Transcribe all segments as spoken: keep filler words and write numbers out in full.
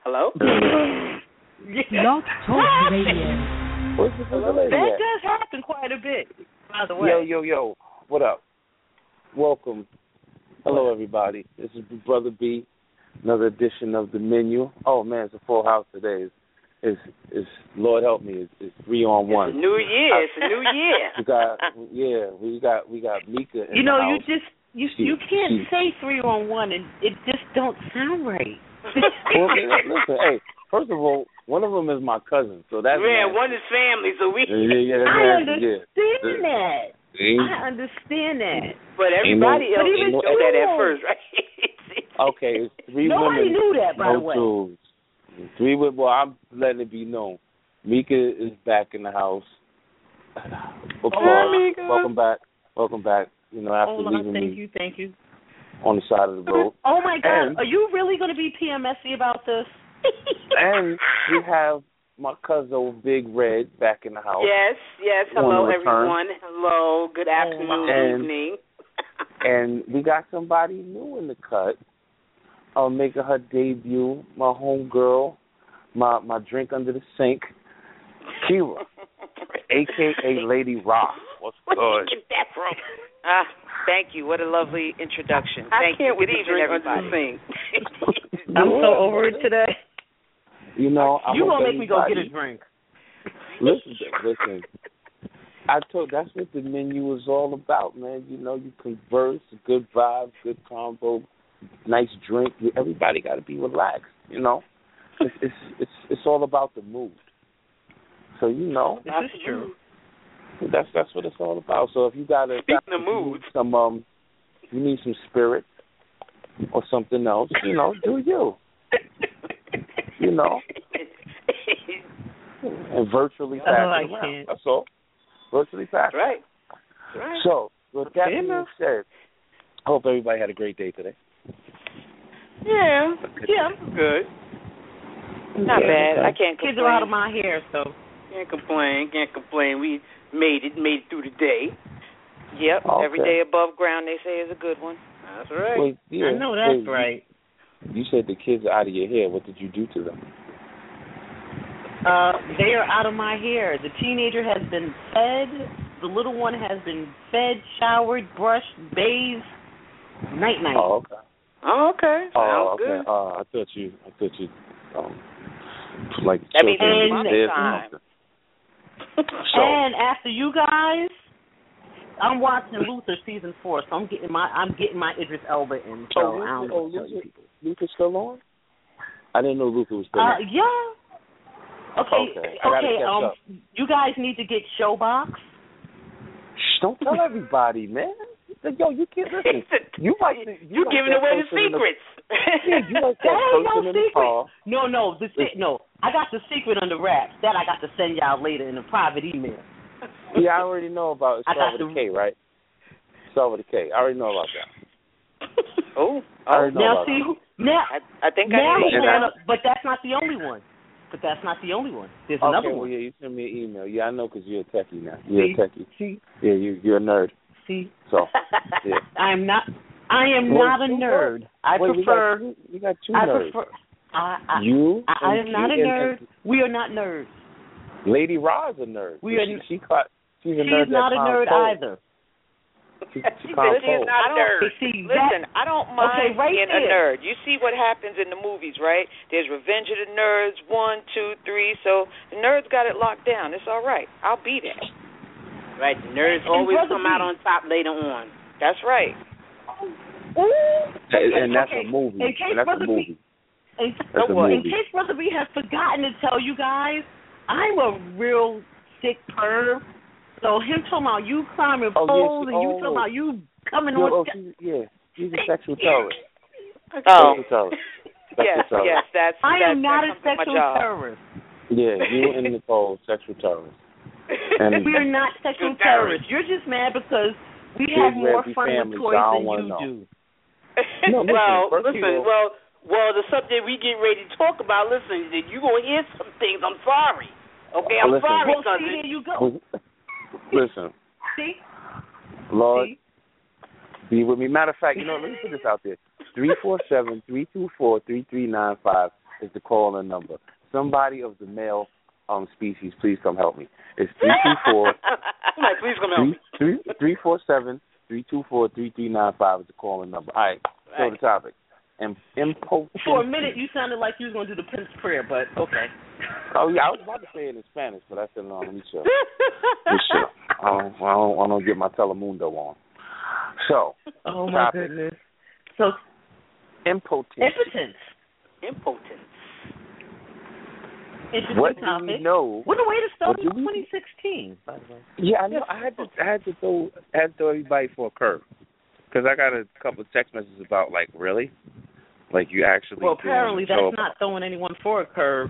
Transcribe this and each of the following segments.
Hello? Blog Talk Radio. What's the Hello? lady That at? does happen quite a bit, by the way. Yo, yo, yo. What up? Welcome. Hello, everybody. This is Brother B. Another edition of the menu. Oh man, it's a full house today. It's, it's, it's Lord help me. It's, it's three on one. It's a new year. It's a new year. we got, yeah, we got, we got Mika. In you know, the you house. just you She, you can't she, say three on one, and it just don't sound right. well, listen, hey. First of all, one of them is my cousin, so that's yeah. nasty. One is family, so we. Yeah, yeah, yeah, I nasty, understand yeah. that. Ain't, I understand that. But everybody no, else didn't no, know that at first, right? Okay, it's three Nobody women. knew that, by no the way. tools. Three women. Well, I'm letting it be known. Mika is back in the house. Applause. Oh, Mika. Welcome back. Welcome back. You know, after Hola, leaving thank me you, thank you. on the side of the road. Oh my God, And, are you really going to be P M S y about this? and we have my cousin Big Red back in the house. Yes, yes. On Hello, the return. everyone. Hello. Good afternoon, And- evening. And we got somebody new in the cut, uh, making her debut, my homegirl, my my drink under the sink, Kira, a k a. Lady Rock. What's good? Where did you get that from? Ah, thank you. What a lovely introduction. I Thank can't you. with Good the evening, drink under everybody. the sink. I'm so over it today. You know, I You hope gonna make me go get a everybody- drink? Listen, listen. I told that's what the menu is all about, man. You know, you converse, good vibes, good combo, nice drink. You, everybody got to be relaxed. You know, it's, it's it's it's all about the mood. So you know, This is true. that's that's what it's all about. So if you got to Speaking of mood, some um, you need some spirit or something else. You know, do you? You know, and virtually pass Oh, I it around. can't. That's all. Virtually pass. That's right. That's right. So, with that Okay, being enough. said, I hope everybody had a great day today. Yeah, yeah, good. Not Yeah, bad. okay. I can't complain. Kids are out of my hair, so Can't complain. Can't complain. We made it. Made it through the day. Yep. Okay. Every day above ground, they say, is a good one. that's right. Wait, yeah, I know that's hey, right. You said the kids are out of your hair. What did you do to them? Uh, they are out of my hair. The teenager has been fed. The little one has been fed, showered, brushed, bathed, night night. Oh, okay. Oh, okay. Sounds Oh, okay. good. Uh, I thought you, I thought you, um, like That means children it's dead or time. something. So, And after you guys, I'm watching Luther season four, so I'm getting my I'm getting my Idris Elba in. So oh, I don't Luther, know oh, what to tell you Luther, people. Luther's still on? I didn't know Luther was still Uh, on. yeah. Okay, Okay, I gotta okay. catch Um, up. you guys need to get Showbox. Shh, don't tell everybody, man. Yo, you can't listen. You like the, you You like giving that away the person in secrets. Yeah, you like That that ain't no person in the secret. car. No, no, the se- no. I got the secret under wraps. That I got to send y'all later in a private email. Yeah, I already know about it. I Start got with a the- K, right? Start with a K. I already know about that. oh, I already know Now about see, that. now I, I think now I he need And ran I- up, but that's not the only one. But that's not the only one. There's Okay, another well, one. yeah, you send me an email. Yeah, I know because you're a techie now. You're See? a techie. See, Yeah, you, you're a nerd. see. So, yeah. I am not. I am Wait, not a who nerd. I Wait, prefer. We got, two, we got two I nerds. prefer. I, I, you I, I and am not a Key and- nerd. We are not nerds. and Lady Ra's a nerd. We are- she, she caught, she's a She's nerd not that a nerd calms either. She, She she calms said she's cold. not a nerd. Okay, see, Listen, that- I don't Okay, mind right being a there. nerd. You see what happens in the movies, right? There's Revenge of the Nerds, one, two, three. So the nerds got it locked down. It's all right. I'll be there. Right, the nerds always come out on top later on. That's right. Ooh. And, and that's okay. a movie. In case And that's a Brother movie. B, in, That's a well, in movie. case Brother B has forgotten to tell you guys, I'm a real sick perv. So him talking about you climbing Oh, poles yes, and you oh. talking about you coming Yeah, on. oh, she's, yeah, she's a sexual terrorist. Oh, Sexual terrorist. Sexual yes, terrorist. yes. That's I that's, am not a that comes with my sexual job. terrorist. Yeah, you and Nicole, sexual terrorists. And We are not sexual Good terrorist. terrorists. You're just mad because we Kids have wear more be fun family, with so toys I don't than wanna you know. do. No, listen, well, first of listen, all- well, well, the subject we get ready to talk about, listen, you gonna hear some things. I'm sorry. Okay, I'm Listen. sorry, Well, see, cousin. there you go. Listen, See? Lord, See? be with me. Matter of fact, you know, let me put this out there. three four seven, three two four, three three nine five. is the call-in number. Somebody of the male um species, please come help me. It's three two four. Somebody, please come help me. Three three four seven three two four three three nine five is the call-in number. All right. So right. the topic. And impotent. For a minute, you sounded like you was going to do the Prince prayer, but okay. Oh yeah, I was about to say it in Spanish, but I said no. Let me chill. Let me chill. I don't, I don't, I don't get my Telemundo on. So. Oh my topic. goodness. So. Impotence. Impotence. Impotence. Interesting what do topic. we know? What a way to start in we, twenty sixteen, by the way. Yeah, I know. I had to, I had to throw, I had to throw everybody for a curve, because I got a couple of text messages about like, really, like you actually. Well, apparently that's about... not throwing anyone for a curve.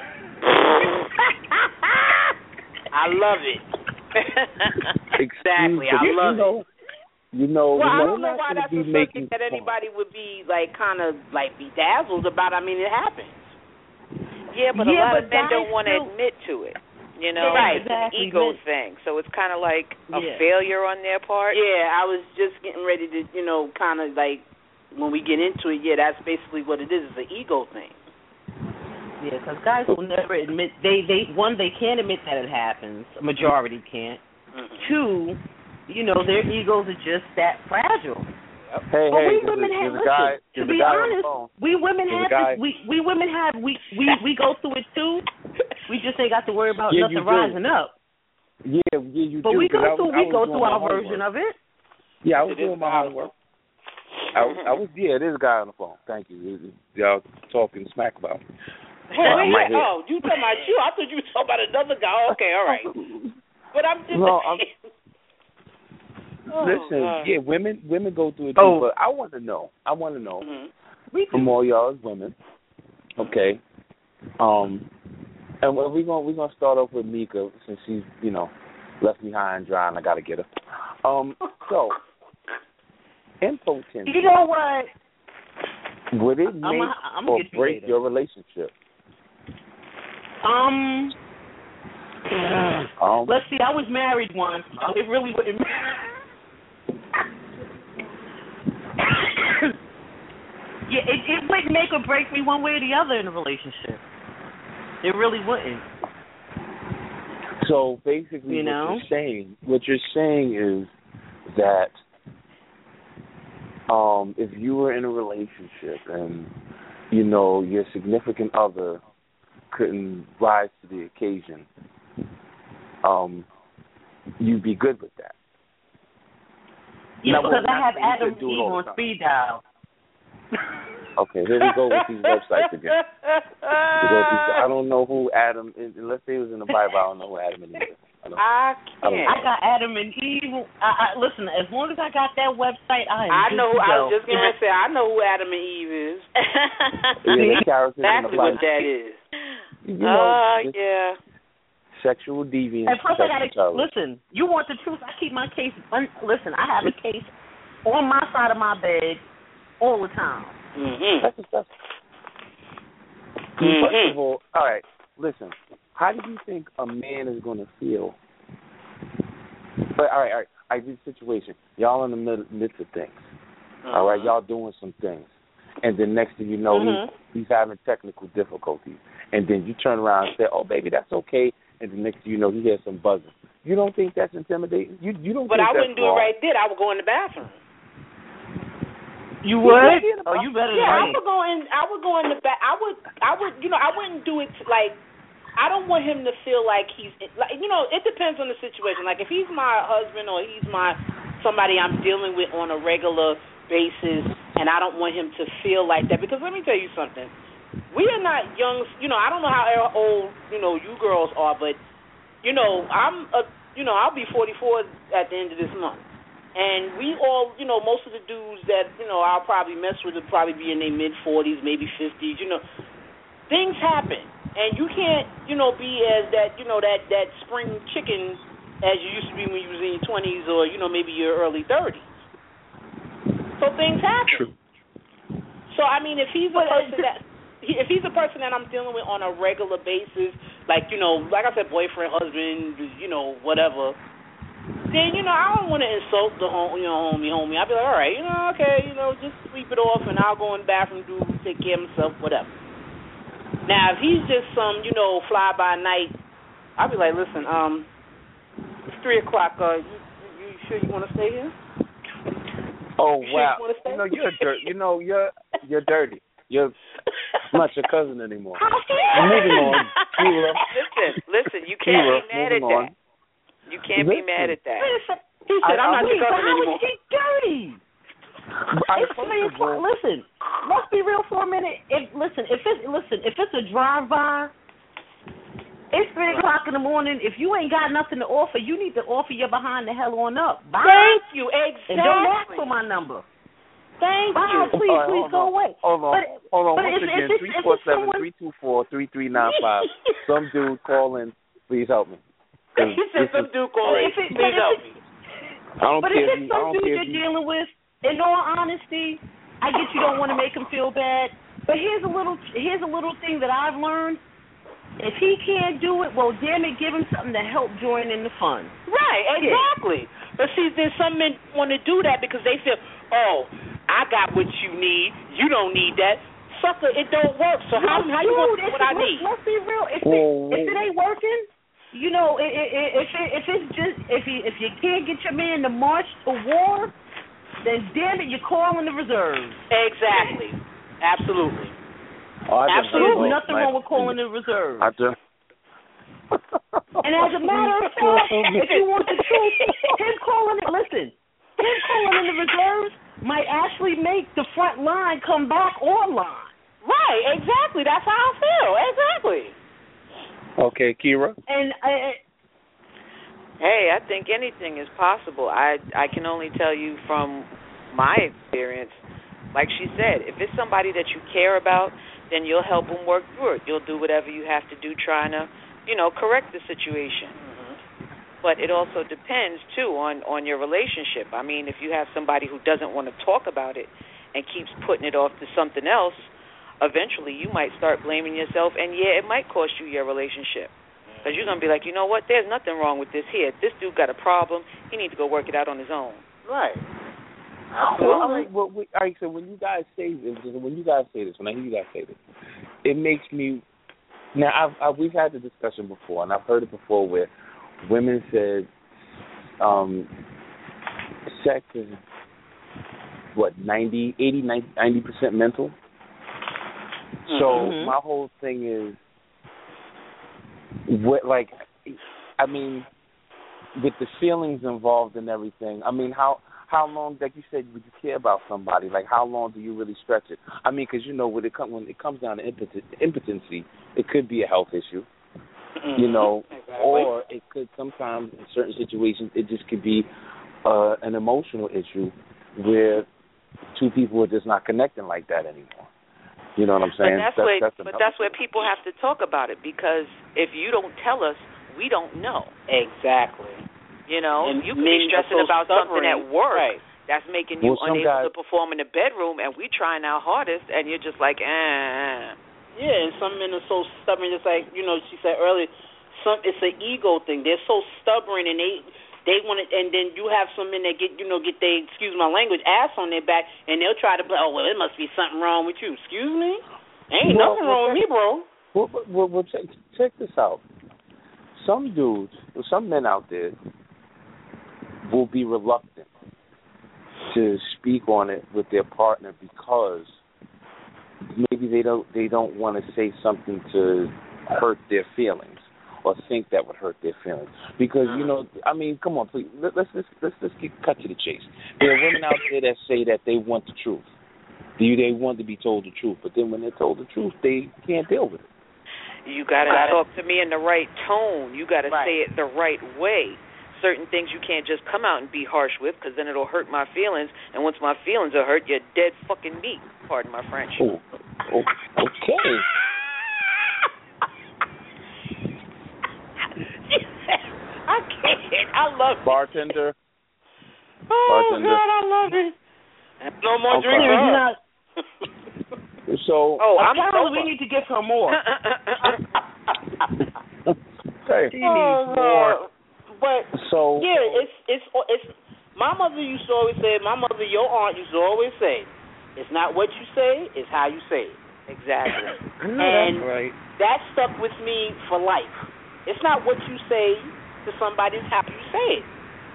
I love it. Exactly, I you, love you know, it. You know, well, you know, I don't know why that's a making subject that anybody would be like, kind of like bedazzled about. I mean, it happens. Yeah, but yeah, a lot but of men don't want to still... admit to it. You know, right, it's exactly. an ego men... thing. So it's kind of like a yeah. failure on their part. Yeah, I was just getting ready to, you know, kind of like when we get into it. Yeah, that's basically what it is. It's an ego thing. Yeah, because guys will never admit they they one they can't admit that it happens. A majority can't. Mm-hmm. Two, you know, their egos are just that fragile. Hey, but hey, we there's women a, have there's a guy, listen, to be honest, we women there's have this, we we women have we we we go through it too. We just ain't got to worry about yeah, nothing rising up. Yeah, yeah, you but do. we go was, through we go through our version of it. Yeah, I was doing my homework. I, I was yeah, there's a guy on the phone. Thank you. Y'all talking smack about me. Hey, wait, yeah. Oh, you talking about you? I thought you were talking about another guy. Okay, all right. But I'm just. No, I'm, oh, listen, God. yeah, women women go through it too, oh. but I want to know. I want to know mm-hmm. from all y'all as women. Okay. Um, and we're gonna we're gonna start off with Mika since she's you know left me high and dry, and I gotta get her. Um, so impotence. You know what? Would it make I'm a, I'm or get you break later. your relationship? Um, um, let's see. I was married once. It really wouldn't. yeah, it, it wouldn't make or break me one way or the other in a relationship. It really wouldn't. So basically, you what know? you're saying, what you're saying is that um, if you were in a relationship and you know your significant other couldn't rise to the occasion, um, you'd be good with that. Yeah, now, because well, I have you Adam do Eve on speed dial. Okay, here we go with these websites again. We go through, I don't know who Adam is. Unless he was in the Bible, I don't know who Adam and Eve is. I, don't, I can't. I, I got Adam and Eve. I, I, listen, as long as I got that website, I am I good know. to I go. was just gonna say I know who Adam and Eve is. yeah, the characters in the exactly Bible. what that is. You know, uh, yeah. Sexual deviance. And plus, I gotta listen. You want the truth? I keep my case. Un, listen, I have a case on my side of my bed all the time. Mm-hmm. That's that's. Mm-hmm. First of all, all right. Listen, how do you think a man is going to feel? But all right, all right. I did situation. Y'all in the middle, midst of things. Uh-huh. All right, y'all doing some things, and then next thing you know, mm-hmm. he's, he's having technical difficulties, and then you turn around and say, "Oh, baby, that's okay," and the next thing you know, he hears some buzzing. You don't think that's intimidating? You you don't? But think I that's wouldn't do wrong? it right there. I would go in the bathroom. You would? Oh, you better than yeah, me. I would go in. I would go in the back. I would. I would. You know, I wouldn't do it to, like. I don't want him to feel like he's like. You know, it depends on the situation. Like if he's my husband or he's my somebody I'm dealing with on a regular basis, and I don't want him to feel like that. Because let me tell you something. We are not young. You know, I don't know how old you know you girls are, but you know, I'm a. You know, I'll be forty-four at the end of this month. And we all, you know, most of the dudes that, you know, I'll probably mess with will probably be in their mid-forties, maybe fifties, you know. Things happen. And you can't, you know, be as that, you know, that, that spring chicken as you used to be when you was in your twenties or, you know, maybe your early thirties. So things happen. True. So, I mean, if he's a person that, if he's a person that I'm dealing with on a regular basis, like, you know, like I said, boyfriend, husband, you know, whatever, then, you know, I don't want to insult the home, you know, homie, homie. I'll be like, all right, you know, okay, you know, just sweep it off, and I'll go in the bathroom, do take care of myself, whatever. Now, if he's just some, you know, fly by night, I'll be like, listen, um, it's three o'clock. Uh, you, you, you sure you want to stay here? Oh you wow! Sure you, you know you're dirt. You know you're you're dirty. You're not your cousin anymore. Moving on, Kira. Listen, listen. You can't Kira, be mad at on. that. You can't listen. be mad at that. He said, I, "I'm not wait, your cousin how anymore." is he dirty? I, It's three o'clock. Listen, let's be real for a minute. If listen, if it's listen, if it's a drive-by, it's three o'clock in the morning. If you ain't got nothing to offer, you need to offer your behind the hell on up. Bye. Thank you. Exactly. And don't ask for my number. Thank Bye. you. Please, right, please go on. away. Hold on, but, hold on. but Once if, again, if three if four seven someone... three two four three three nine five. Some dude calling. Please help me. He said some dude calling. Please help me. I don't But care if if it's you, I some don't dude care you're if you, dealing with, in all honesty, I get you don't want to make him feel bad. But here's a little here's a little thing that I've learned. If he can't do it, well, damn it, give him something to help join in the fun. Right, exactly. Yeah. But see, then some men want to do that because they feel, oh, I got what you need. You don't need that. Sucker, it don't work. So no, how, how dude, you want what it, I let's, need? Let's be real. If, oh, it, if it ain't working, you know, it, it, it, if it, if it's just if you if you can't get your man to march to war, then damn it, you're calling the reserves. Exactly. Absolutely. Oh, Absolutely. There's nothing wrong with calling the reserves. I do. And as a matter of fact, if you want the truth, him calling it, listen, him calling in the reserves might actually make the front line come back online. Right, exactly. That's how I feel. Exactly. Okay, Kira. And uh, Hey, I think anything is possible. I I can only tell you from my experience, like she said, if it's somebody that you care about, then you'll help them work through it. You'll do whatever you have to do trying to, you know, correct the situation. Mm-hmm. But it also depends, too, on, on your relationship. I mean, if you have somebody who doesn't want to talk about it and keeps putting it off to something else, eventually you might start blaming yourself, and, yeah, it might cost you your relationship. Because you're going to be like, you know what, there's nothing wrong with this here. This dude got a problem. He needs to go work it out on his own. Right. Well, all right, well, we, all right, so when you guys say this, when you guys say this, when I hear you guys say this, it makes me. Now, I've, I've we've had the discussion before, and I've heard it before, where women said, um, sex is what ninety, eighty, ninety percent mental. Mm-hmm. So my whole thing is, what like, I mean, with the feelings involved and everything. I mean, how. How long, like you said, would you care about somebody? Like, how long do you really stretch it? I mean, because, you know, when it, come, when it comes down to impotent, impotency, it could be a health issue, mm-hmm. you know, exactly. Or it could sometimes, in certain situations, it just could be uh, an emotional issue where two people are just not connecting like that anymore. You know what I'm saying? But that's, that's, where, that's but that's where people have to talk about it, because if you don't tell us, we don't know. Exactly. You know, and you could be stressing so about stubborn. something at work right. that's making you well, unable guys, to perform in the bedroom, and we trying our hardest, and you're just like, eh. Yeah, and some men are so stubborn, just like, you know, she said earlier, some it's an ego thing. They're so stubborn, and they they want it, and then you have some men that get, you know, get they, excuse my language, ass on their back, and they'll try to, oh, well, it must be something wrong with you. Excuse me? Ain't well, nothing wrong with me, bro. Well, well, well check, check this out. Some dudes, some men out there, will be reluctant to speak on it with their partner because maybe they don't they don't want to say something to hurt their feelings or think that would hurt their feelings. Because, you know, I mean, come on, please, let, let's let's let's let's get cut to the chase. There are women out there that say that they want the truth. They they want to be told the truth, but then when they're told the truth, they can't deal with it. You got to talk to me in the right tone. You got to right. say it the right way. Certain things you can't just come out and be harsh with, because then it'll hurt my feelings. And once my feelings are hurt, you're dead fucking meat. Pardon my French. Oh, oh okay. I can't. I love it. Bartender. Oh, Bartender. God, I love it. No more okay. drinks. So, oh, I'm apparently we need to give her more. Okay. She needs oh, more. But so yeah, it's it's it's. My mother used to always say. My mother, your aunt, used to always say, "It's not what you say, it's how you say it." Exactly. No, and that's right. that stuck with me for life. It's not what you say to somebody; it's how you say it.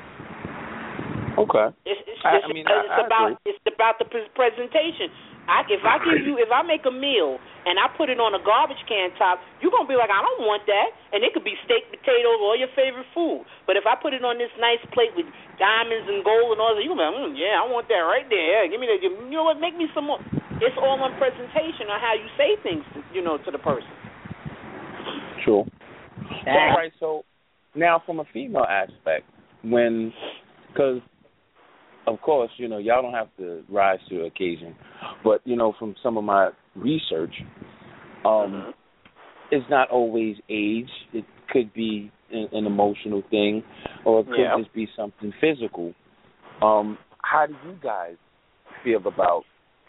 Okay. It's, it's, I, it's, I mean, it's I, I about agree. it's about the pre- presentation. I, if I give you, if I make a meal and I put it on a garbage can top, you're gonna be like, I don't want that, and it could be steak, potatoes, or your favorite food. But if I put it on this nice plate with diamonds and gold and all that, you're gonna be like, mm, yeah, I want that right there. Yeah, give me that. You know what? Make me some more. It's all on presentation on how you say things, to, you know, to the person. True. So, all right. So now, from a female aspect, when, because of course, you know, y'all don't have to rise to the occasion, but you know, from some of my research, um, Mm-hmm. it's not always age. It could be an, an emotional thing, or it could Yeah. just be something physical. Um, how do you guys feel about,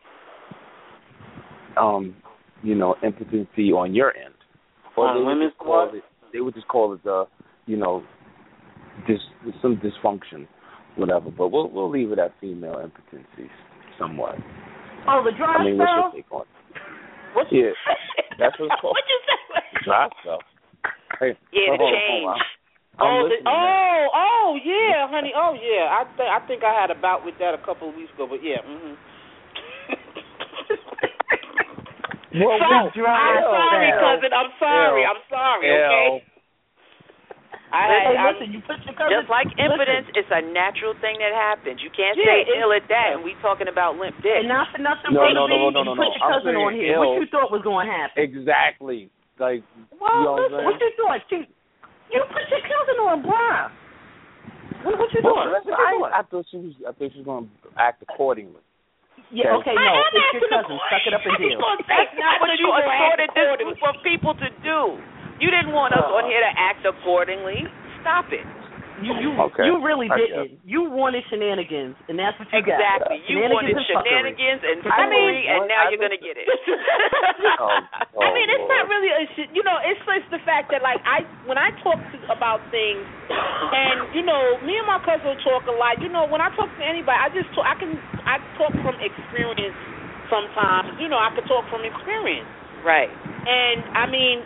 um, you know, impotency on your end? Or On they would women's just call part? it, they would just call it the, you know, dis, some dysfunction, whatever. But we'll we'll leave it at female impotency somewhat. Oh, the dry I mean, what's spell? your take on it? What you Yeah, say? that's what it's called. What you say? Dry spell. Hey, Yeah, the hold on, change. hold on. I'm Oh, the, listening, man. oh, oh, yeah, honey. Oh, yeah. I think I think I had a bout with that a couple of weeks ago, but yeah. Mm-hmm. Whoa, So, whoa, dry I'm spell. sorry, Ew. cousin. I'm sorry. Ew. I'm sorry. Ew. Okay. I had. Hey, I, listen, you put your cousin. Just like impotence, listen, it's a natural thing that happens. You can't Yeah, say it's- ill at that, and we talking about limp dick. and not for nothing, No, Brother no, no, B, no, no, you no, put no. your I'm cousin on saying here. ill. What you thought was going to happen? Exactly. Like, Well, you know listen, what I'm what you thought? You, you put your cousin on, bruh. What, what you Well, doing? listen, What you I, doing? I thought she was. I thought she was going to act accordingly. Yeah, okay, no, I am it's your acting cousin. Suck it up and deal. That's not what you assorted this group of people to do. You didn't want us on here to act accordingly. Stop it. You you Okay, you really I didn't. You wanted shenanigans, and that's what you got. Exactly. You wanted Shenanigans and fuckery. shenanigans and I fuckery, mean, and now I you're going to listen- get it. Oh, oh, I mean, it's Lord. not really a shit. You know, it's just the fact that, like, I when I talk to, about things, and you know, me and my cousin talk a lot. You know, when I talk to anybody, I just talk, I can I talk from experience. Sometimes, you know, I can talk from experience. Right. And I mean,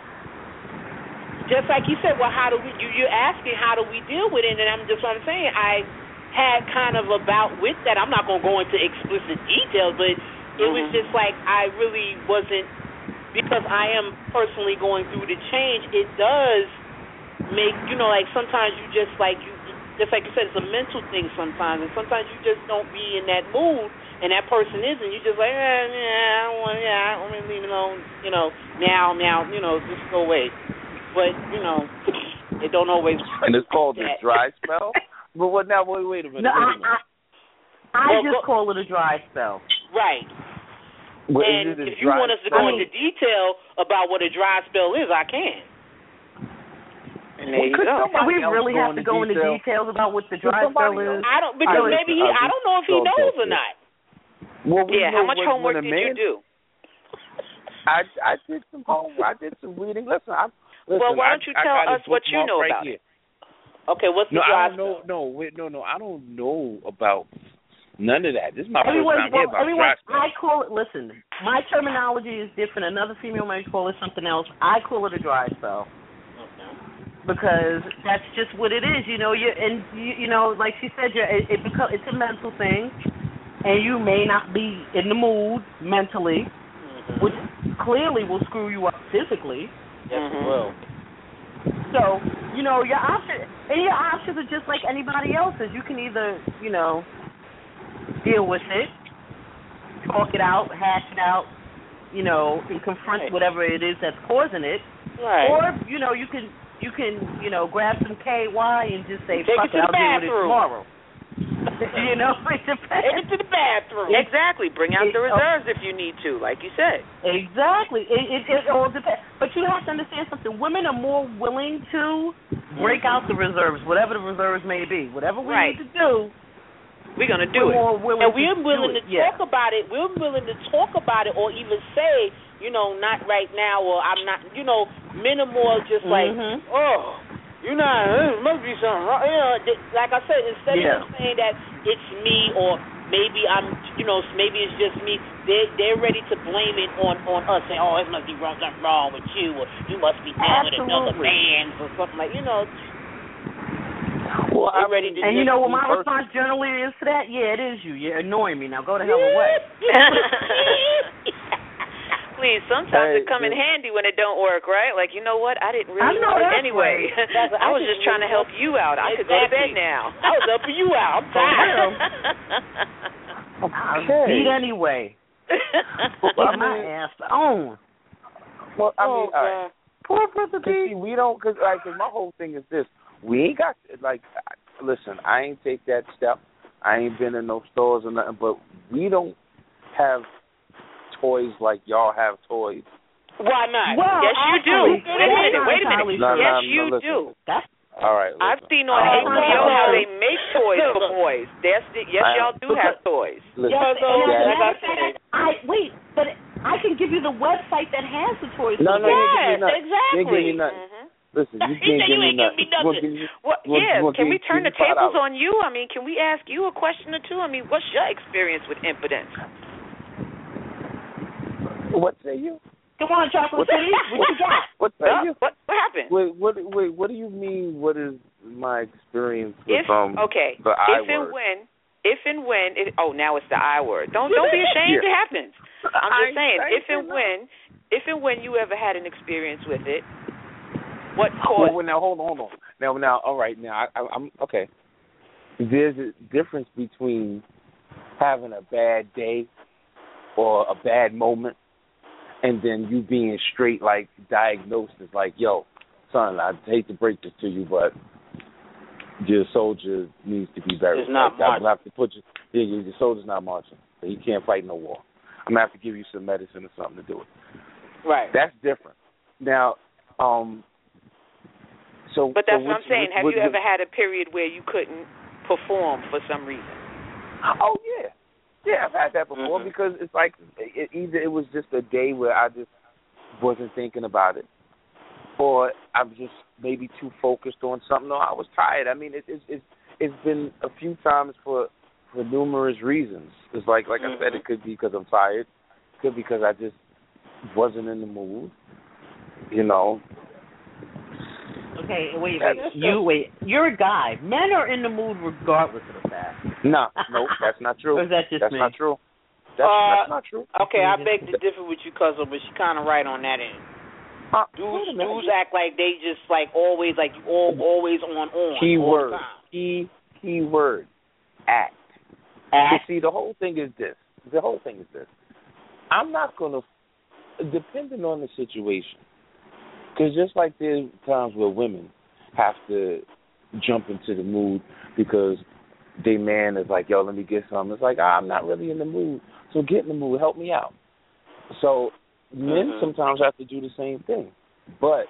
just like you said, well, how do we? You, you're asking how do we deal with it, and I'm just what I'm saying. I had kind of a bout with that. I'm not gonna go into explicit details, but it was Mhm. just like I really wasn't, because I am personally going through the change. It does make, you know, like sometimes you just like you, just like you said, it's a mental thing sometimes, and sometimes you just don't be in that mood, and that person is, and you just like, eh, yeah, I don't want, yeah, I don't want to leave it alone, you know, meow, meow, you know, just go away. But you know, it don't always work. And it's called the that. dry spell. But what now? Wait, wait a minute. No, wait a I minute. I, I Well, just go- call it a dry spell. Right. What, is And it a if you dry want us to spell? go into detail about what a dry spell is, I can. And there you Could go. somebody Do we else really go have to into go into detail? details about what the Could dry spell somebody is? else? I don't because I- maybe he. I- I don't know if he so knows or guilty. not. Well, we Yeah, know how much when, homework when a did man, you do? I I did some homework. I did some reading. Listen, I listen. Well, why don't I, you I tell got us it what you bookmarked know right about here. it? Okay, what's the No, dry I don't know. spell? No, wait, no, no. I don't know about none of that. This is my Everyone, first time hearing well, about everyone, dry spell. I call it. Listen, my terminology is different. Another female may call it something else. I call it a dry spell because that's just what it is. You know, you and you, you know, like she said, you're, it, it becomes it's a mental thing, and you may not be in the mood mentally, which clearly will screw you up physically. Yes, Mhm. it will. So, you know, your options and your options are just like anybody else's. You can either, you know, deal with it, talk it out, hash it out, you know, and confront Right. whatever it is that's causing it. Right. Or, you know, you can you can, you know, grab some K Y and just say, Take fuck it to it, the I'll deal with it bathroom. tomorrow. You know, it Take depends. it to the bathroom. Exactly. Bring out the It- oh. reserves if you need to, like you said. Exactly. It, it, it all depends. But you have to understand something. Women are more willing to break out the reserves, whatever the reserves may be. Whatever we Right. need to do, We're going to do we're it. more willing And we're to willing do to it. Yeah. talk about it. We're willing to talk about it, or even say, you know, not right now, or I'm not. You know, men are more just like, Mhm. oh, you know, there must be something wrong. You know, th- like I said, instead Yeah. of just saying that it's me, or maybe I'm, you know, maybe it's just me. They they're ready to blame it on on us, saying, oh, it must be wrong, something wrong with you, or you must be dealing with another man or something like, you know. Well, I'm ready to. And you know what my person. response generally is to that? Yeah, it is you. You're annoying me. Now go the hell away. Please, sometimes Hey, it come in this- handy when it don't work, right? Like, you know what? I didn't I really know want it that's anyway. right. That's- I I was didn't just trying to really help you out. I could go to bed Exactly. now. I was helping you out. I'm tired. I'll Okay. beat anyway. Well, Get I my mean- ass on. Well, I Oh, mean, all right. Poor brother Cause see, B. we don't, cause like, cause my whole thing is this: we ain't got like, listen, I ain't take that step. I ain't been in no stores or nothing, but we don't have toys like y'all have toys. Why not? Well, Yes, you do. actually, Wait a minute. that's Wait a entirely minute. No, true. no, Yes, no, you listen. do. That's All right, I've listen. seen on Oh, H B O how no. they make toys for boys. Yes, yes, I- y'all do have toys. Listen, yes, so- and as a yeah. matter of fact, I wait, but I can give you the website that has the toys. No, no, you ain't give me Yes, nothing. You ain't give me exactly. nothing. Mm-hmm. Listen, you He can't said give you me ain't give nothing. me You wanna nothing. give me- Well, you wanna- yeah, you wanna can give- we turn give the me five tables dollars. on you? I mean, can we ask you a question or two? I mean, what's your experience with impotence? What say you? Come on, Chocolate City. What you got? What say Huh? you? What what happened? Wait, what? Wait, what do you mean? What is my experience with If um okay, the I if and word? when, if and when, it, oh, now it's the I word. Don't don't be ashamed. Yeah. It happens. I'm I just saying, ain't if and saying when, if and when you ever had an experience with it, what Well, caused? well, now hold on, hold on. Now, now, all right. Now, I, I, I'm okay. There's a difference between having a bad day or a bad moment, and then you being straight like diagnosed as like, yo, son, I hate to break this to you, but your soldier needs to be buried. It's not Like, I'm gonna have to put you. Yeah, your your soldier's not marching. So he can't fight no war. I'm gonna have to give you some medicine or something to do it. Right. That's different. Now, um. So, But that's so what I'm saying. Have you ever had a period where you couldn't perform for some reason? Oh yeah, yeah, I've had that before Mhm. because it's like it, either it was just a day where I just wasn't thinking about it, or I'm just maybe too focused on something, or I was tired. I mean, it, it's it's it's been a few times for for numerous reasons. It's like like Mhm. I said, it could be because I'm tired, it could be because I just wasn't in the mood, you know. Okay, wait, That's- wait. You wait. You're a guy. Men are in the mood regardless of the fact. No, no, that's not true. Or is that just That's me? not true. That's, Uh, that's not true. Okay, I beg to differ with you, Cuzzo, but she's kind of right on that end. Uh, Dudes, wait a minute. dudes act like they just like always like you all always on on Key all word. the time. Key key word. Act. Act. You see, the whole thing is this. The whole thing is this. I'm not gonna, depending on the situation, because just like there's times where women have to jump into the mood because their man is like, yo, let me get something. It's like, ah, I'm not really in the mood, so get in the mood. Help me out. So men Mhm. sometimes have to do the same thing, but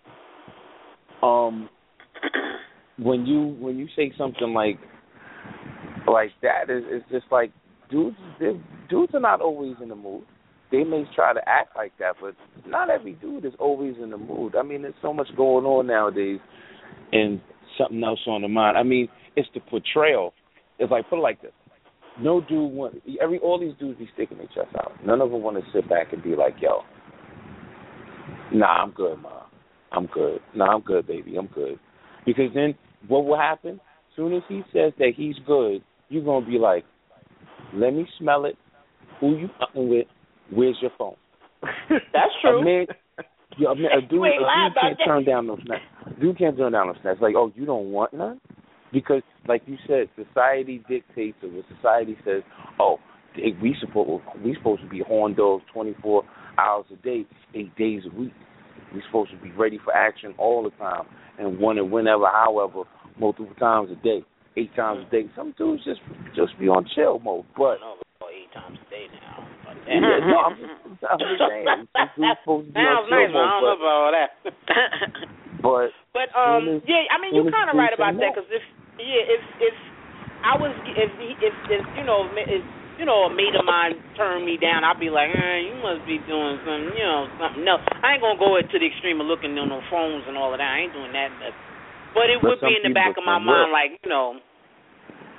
um. When you when you say something like like that, it's, it's just like dudes they- dudes are not always in the mood. They may try to act like that, but not every dude is always in the mood. I mean, there's so much going on nowadays, and something else on the mind. I mean, it's the portrayal. It's like, put it like this: no dude want every all these dudes be sticking their chest out. None of them want to sit back and be like, yo, nah, I'm good, ma. I'm good. Nah, I'm good, baby. I'm good. Because then what will happen? As soon as he says that he's good, you're going to be like, let me smell it. Who you fucking with? Where's your phone? That's true. A man, yeah, a, man, a dude, You ain't a lying dude about can't that. turn down no snacks. Dude can't turn down no snacks. Like, oh, you don't want none? Because, like you said, society dictates it. When society says, oh, we supposed we supposed to be horn dogs twenty-four hours a day, eight days a week. We're supposed to be ready for action all the time, and one and whenever, however, multiple times a day, eight times a day. Some dudes just just be on chill mode, but No, about eight times a day now. But yeah, no, I'm just, I'm just saying, some dudes supposed to be on sounds chill nice, but I mode, don't know about all that. but but But um, soon as- yeah, I mean, soon you're as kind of dudes right say about that no. because if yeah, if if I was if he- if if you know if you know a mate of mine turned me down, I'd be like, eh, you must be doing something, you know, something else. I ain't gonna go to the extreme of looking on no phones and all of that. I ain't doing that. But, but it But would be some in the back of people my will. mind, like you know.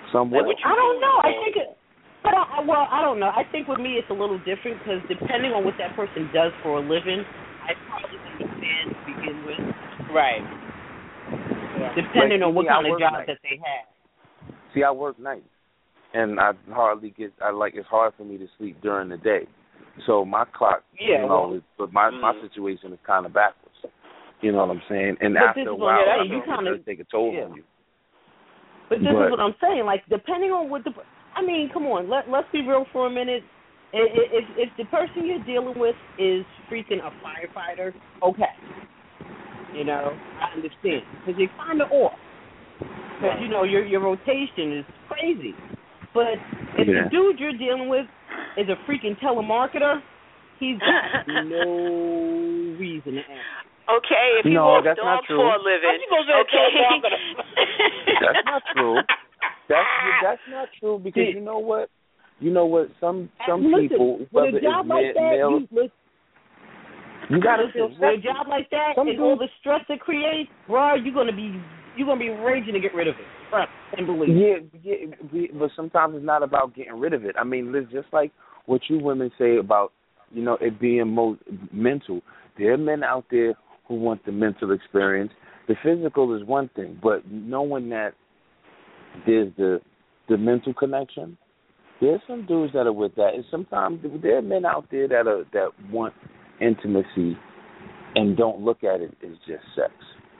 Some Like, will. what you I don't know. I doing? think it. But I, well, I don't know. I think with me it's a little different because depending on what that person does for a living, I probably understand to begin with. Right. Depending Like, on what see, I kind of work job nights. that they have. See, I work nights, and I hardly get. I like it's hard for me to sleep during the day, so my clock, Yeah, you know, well, is, but my mm. my situation is kind of backwards. You know what I'm saying? And But after this a is while, what I'm I saying, you think it kinda- does take a toll yeah. on you. But this But- is what I'm saying. Like, depending on what the, I mean, come on, let let's be real for a minute. I- i- If if the person you're dealing with is freaking a firefighter, okay, you know, I understand because you're kind of off. Because you know your your rotation is crazy. But if Yeah. the dude you're dealing with is a freaking telemarketer, he's got no reason to answer. Okay, if he No, walks that's not dogs true. for a living. How you gonna say okay. telemarketer? That's not true. That's that's not true because you know what? You know what? Some some Listen, people, with whether a job it's like ma- that, male, you, listen, you gotta feel listen, with a sexy. job like that Some and all dudes- the stress it creates, bro, you're gonna be you're gonna be raging to get rid of it. Trust and believe. Yeah, yeah, we- but sometimes it's not about getting rid of it. I mean, it's just like what you women say about, you know, it being mo- mental. There are men out there who want the mental experience. The physical is one thing, but knowing that there's the the mental connection, there's some dudes that are with that, and sometimes there are men out there that are that want intimacy and don't look at it as just sex.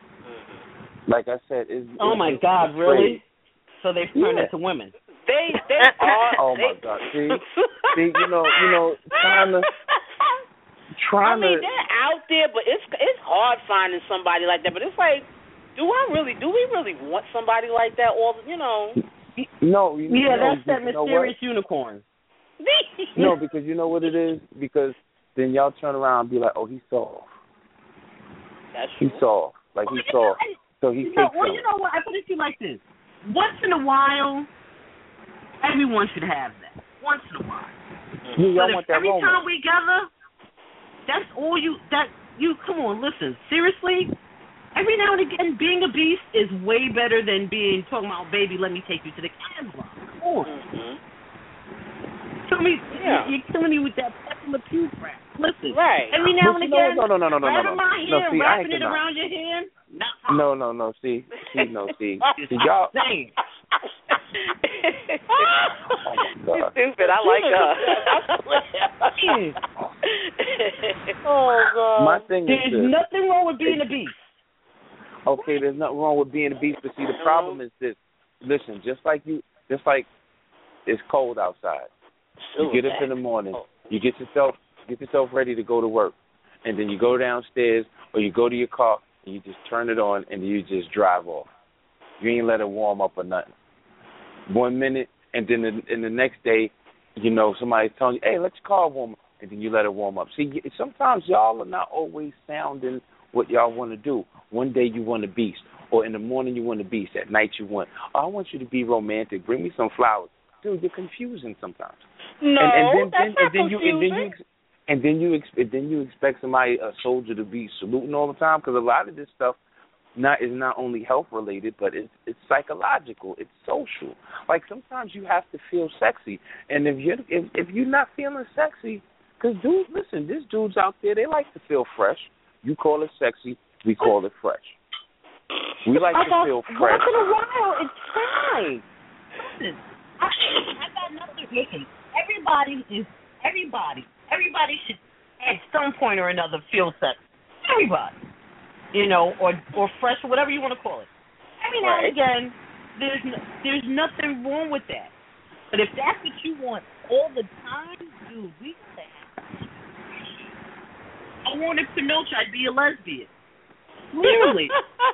Like I said, it's, Oh it's, my it's God, it's really? So they've turned Yeah. into women. They they are. Oh they, my God! See, see, you know, you know, trying to, I trying mean, to. they're out there, but it's it's hard finding somebody like that. But it's like, do I really? Do we really want somebody like that? All you know? No, you, Yeah, no, that's that you know mysterious unicorn. what? No, because you know what it is. Because then y'all turn around and be like, "Oh, he's soft. That's He's true. soft. Like he's soft." So he You know, takes well, some. you know what? I put it to you like this: once in a while, everyone should have that. Once in a while. Yeah, y'all But want if that every romance. time we gather, that's all you. That you come on, listen. Seriously, every now and again, being a beast is way better than being talking about, baby, let me take you to the camera. Come on, Mm-hmm. kill me. Yeah. You're killing me with that Peppa Pew crap. Listen, Right. every now But and you know again, what? No, no, no, no, no, no, grabbing no. my No, hair, see, I wrapping ain't it gonna- around your hand. Nah. No, no, no. See, see, no, see, see, y'all. Dang. Oh my You're God. stupid. I like her. Oh God. My thing is There's this. nothing wrong with being a beast. Okay, there's nothing wrong with being a beast, but see, the problem is this. Listen, just like you, just like it's cold outside. You get up in the morning, you get yourself get yourself ready to go to work, and then you go downstairs or you go to your car and you just turn it on and you just drive off. You ain't let it warm up or nothing. One minute, and then the, and the next day, you know, somebody's telling you, hey, let your car warm up, and then you let it warm up. See, sometimes y'all are not always sounding what y'all want to do. One day you want a beast, or in the morning you want a beast, at night you want, oh, I want you to be romantic, bring me some flowers. Dude, you're confusing sometimes. No, and, and then, that's then, not and then you and then confusing. you and then you ex- and then you expect somebody, a soldier, to be saluting all the time, because a lot of this stuff not is not only health related, but it's it's psychological, it's social. Like sometimes you have to feel sexy, and if you are if if you're not feeling sexy, because dude, listen, there's dudes out there, they like to feel fresh. You call it sexy, we call it fresh. We like I to got, feel fresh. Once in a while, it's fine. Listen, I, I got nothing. Listen, everybody is everybody. Everybody should at some point or another feel sexy. Everybody, you know, or or fresh, or whatever you want to call it. Every now and again, there's no, there's nothing wrong with that. But if that's what you want all the time, dude, we gotta have. I wanted to know I'd be a lesbian. Literally.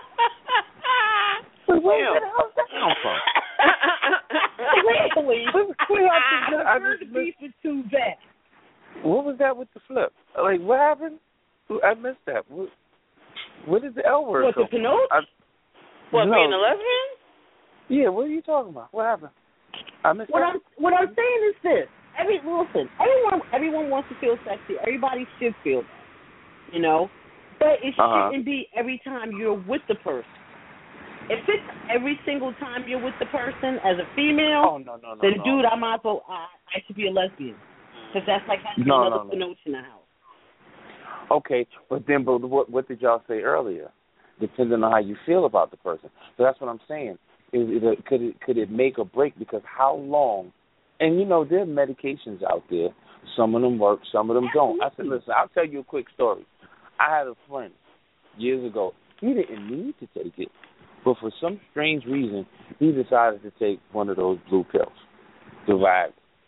Wait, where the hell did that come from? Literally. Wait, I just- I heard just the beef is too bad. What was that with the flip? Like, what happened? I missed that. What, where did the L word What, come the Pinot? I, What, no. being a lesbian? Yeah, what are you talking about? What happened? I missed What that. I'm what I'm saying is this. Every listen, everyone everyone wants to feel sexy. Everybody should feel that. You know? But it Uh-huh. shouldn't be every time you're with the person. if it's every single time you're with the person as a female, oh no no no, then no. dude, I might as well. I, I should be a lesbian because that's like having no, another no, no. note in the house. Okay, but then, but what, what did y'all say earlier? Depending on how you feel about the person. So that's what I'm saying. Is it a, could it could it make or break? Because how long? And you know, there are medications out there. Some of them work, some of them don't. I said, listen, I'll tell you a quick story. I had a friend years ago. He didn't need to take it, but for some strange reason, he decided to take one of those blue pills, the Viagra.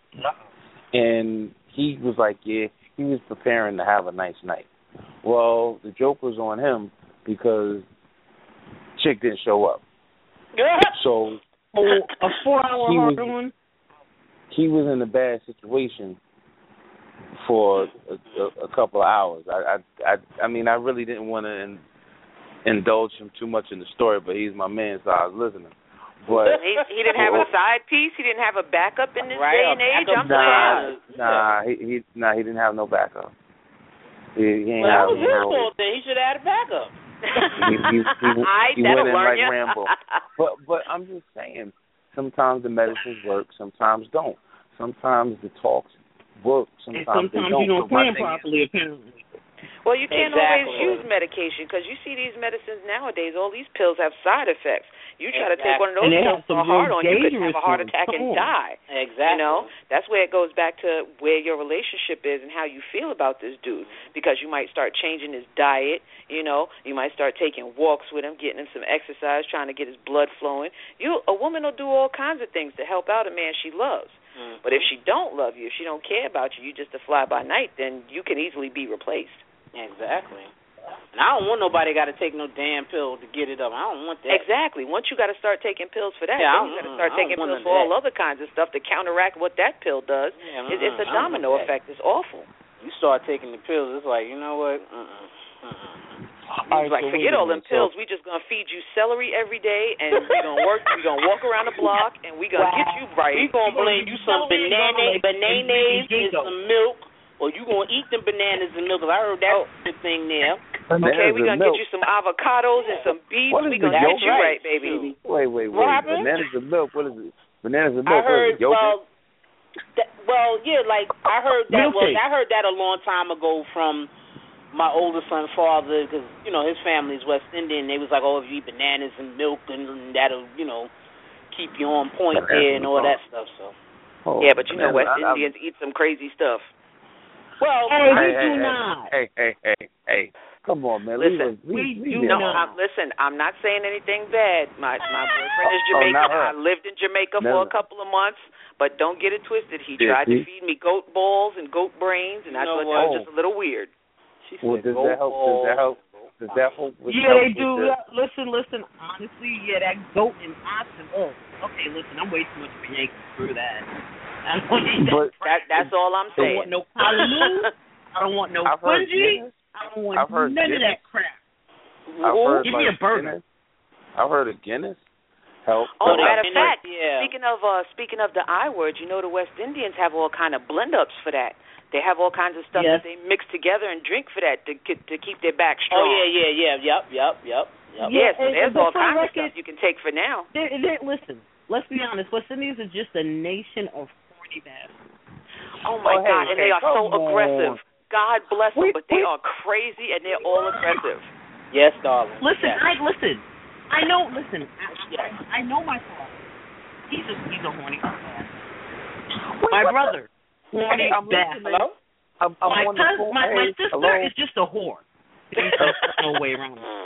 And he was like, yeah, he was preparing to have a nice night. Well, the joke was on him because chick didn't show up. So oh, a four-hour he hard was, one. He was in a bad situation for a, a, a couple of hours. I, I, I, I mean, I really didn't want to in, indulge him too much in the story, but he's my man, so I was listening. But he, he didn't have a side piece. He didn't have a backup in this right, day and age. I'm nah, surprised. nah, he, he, nah, he didn't have no backup. He, he ain't Well, that have was his no, fault then. He should have had a backup. he, he, he, I, he that'll went in learn like you. Rambo. But but I'm just saying, sometimes the medicines work, sometimes don't. Sometimes the talks work, sometimes, And sometimes they don't. you don't So my plan thing properly, apparently. Well, you can't Exactly. always use medication because you see these medicines nowadays, all these pills have side effects. You try to take one of those And they pills have some so hard real on you could have dangerous a heart ones. attack and Come on. die. Exactly. You know, that's where it goes back to where your relationship is and how you feel about this dude. Because you might start changing his diet. You know, you might start taking walks with him, getting him some exercise, trying to get his blood flowing. You, a woman will do all kinds of things to help out a man she loves. Mm-hmm. But if she don't love you, if she don't care about you, you just a fly by night, then you can easily be replaced. Exactly. And I don't want nobody got to take no damn pill to get it up. I don't want that. Exactly. Once you got to start taking pills for that, yeah, then you got to start taking pills for all other kinds of stuff to counteract what that pill does. Yeah, it's, it's a domino effect. It's awful. You start taking the pills, it's like, you know what? Uh-uh. Uh-uh. It's like, so forget all them pills. So we just going to feed you celery every day, and we're going to work, we're going to walk around the block, and we're going to wow. get you right. We're going to blame you some banana, bananas and some milk. Or you gonna eat them bananas and milk? Cause I heard that's oh. the thing there. Bananas okay, we gonna milk. get you some avocados and some beets. We gonna get you right, baby. Wait, wait, wait. What happened? Bananas and milk. What is it? Bananas and milk. I heard. What is it, well, that, well, yeah, like I heard that. Well, I heard that a long time ago from my older son's father, because you know his family's West Indian. They was like, oh, if you eat bananas and milk, and that'll, you know, keep you on point bananas there and all that stuff. So. Oh, yeah, but you know West I, I, Indians eat some crazy stuff. Well, hey, we hey, do hey, not. Hey, hey, hey, hey, come on, man. Listen, we, we, we do no, not. I'm, listen, I'm not saying anything bad. My my boyfriend is Oh, Jamaican. oh, I lived in Jamaica Never. for a couple of months, but don't get it twisted. He Yeah, tried see? to feed me goat balls and goat brains, and I You know thought that was what? just a little weird. She well, said, does that help? Does that help? Does that help? With Yeah, they help do. with the, Listen, listen. Honestly, yeah, that goat and oxen. Oh, okay. Listen, I'm way too much of a Yankee. Screw that. I don't need but That that's all I'm I don't saying. want no Kalamoo. I don't want no I've heard Punji. Guinness. I don't want I've heard none Guinness. of that crap. I've heard Give like me a burger. Guinness. I've heard of Guinness. Help. Oh, Oh, matter of yeah. fact, Yeah. speaking of uh, speaking of the I word, you know the West Indians have all kind of blend ups for that. They have all kinds of stuff Yes. that they mix together and drink for that to to keep their back Oh strong. yeah, yeah, yeah, yep, yep, yep, yep. Yeah, so and- there's but all for the kinds of record, stuff you can take for now. They're, they're, listen, let's be honest. West Indians are just a nation of horny bastards. Oh my Oh, hey, God, and hey, they are so come aggressive. on. God bless them, Wait, but they wait. are crazy and they're all aggressive. Yes, darling. Listen, yes. I listen. I know. Listen, I, I, I know my father. He's a he's a horny bastard. My brother, horny Hey, I'm bastard. listening. I'm, I'm My, on the cousin, phone. my my Hey, sister hello? is just a whore. There's no way around it.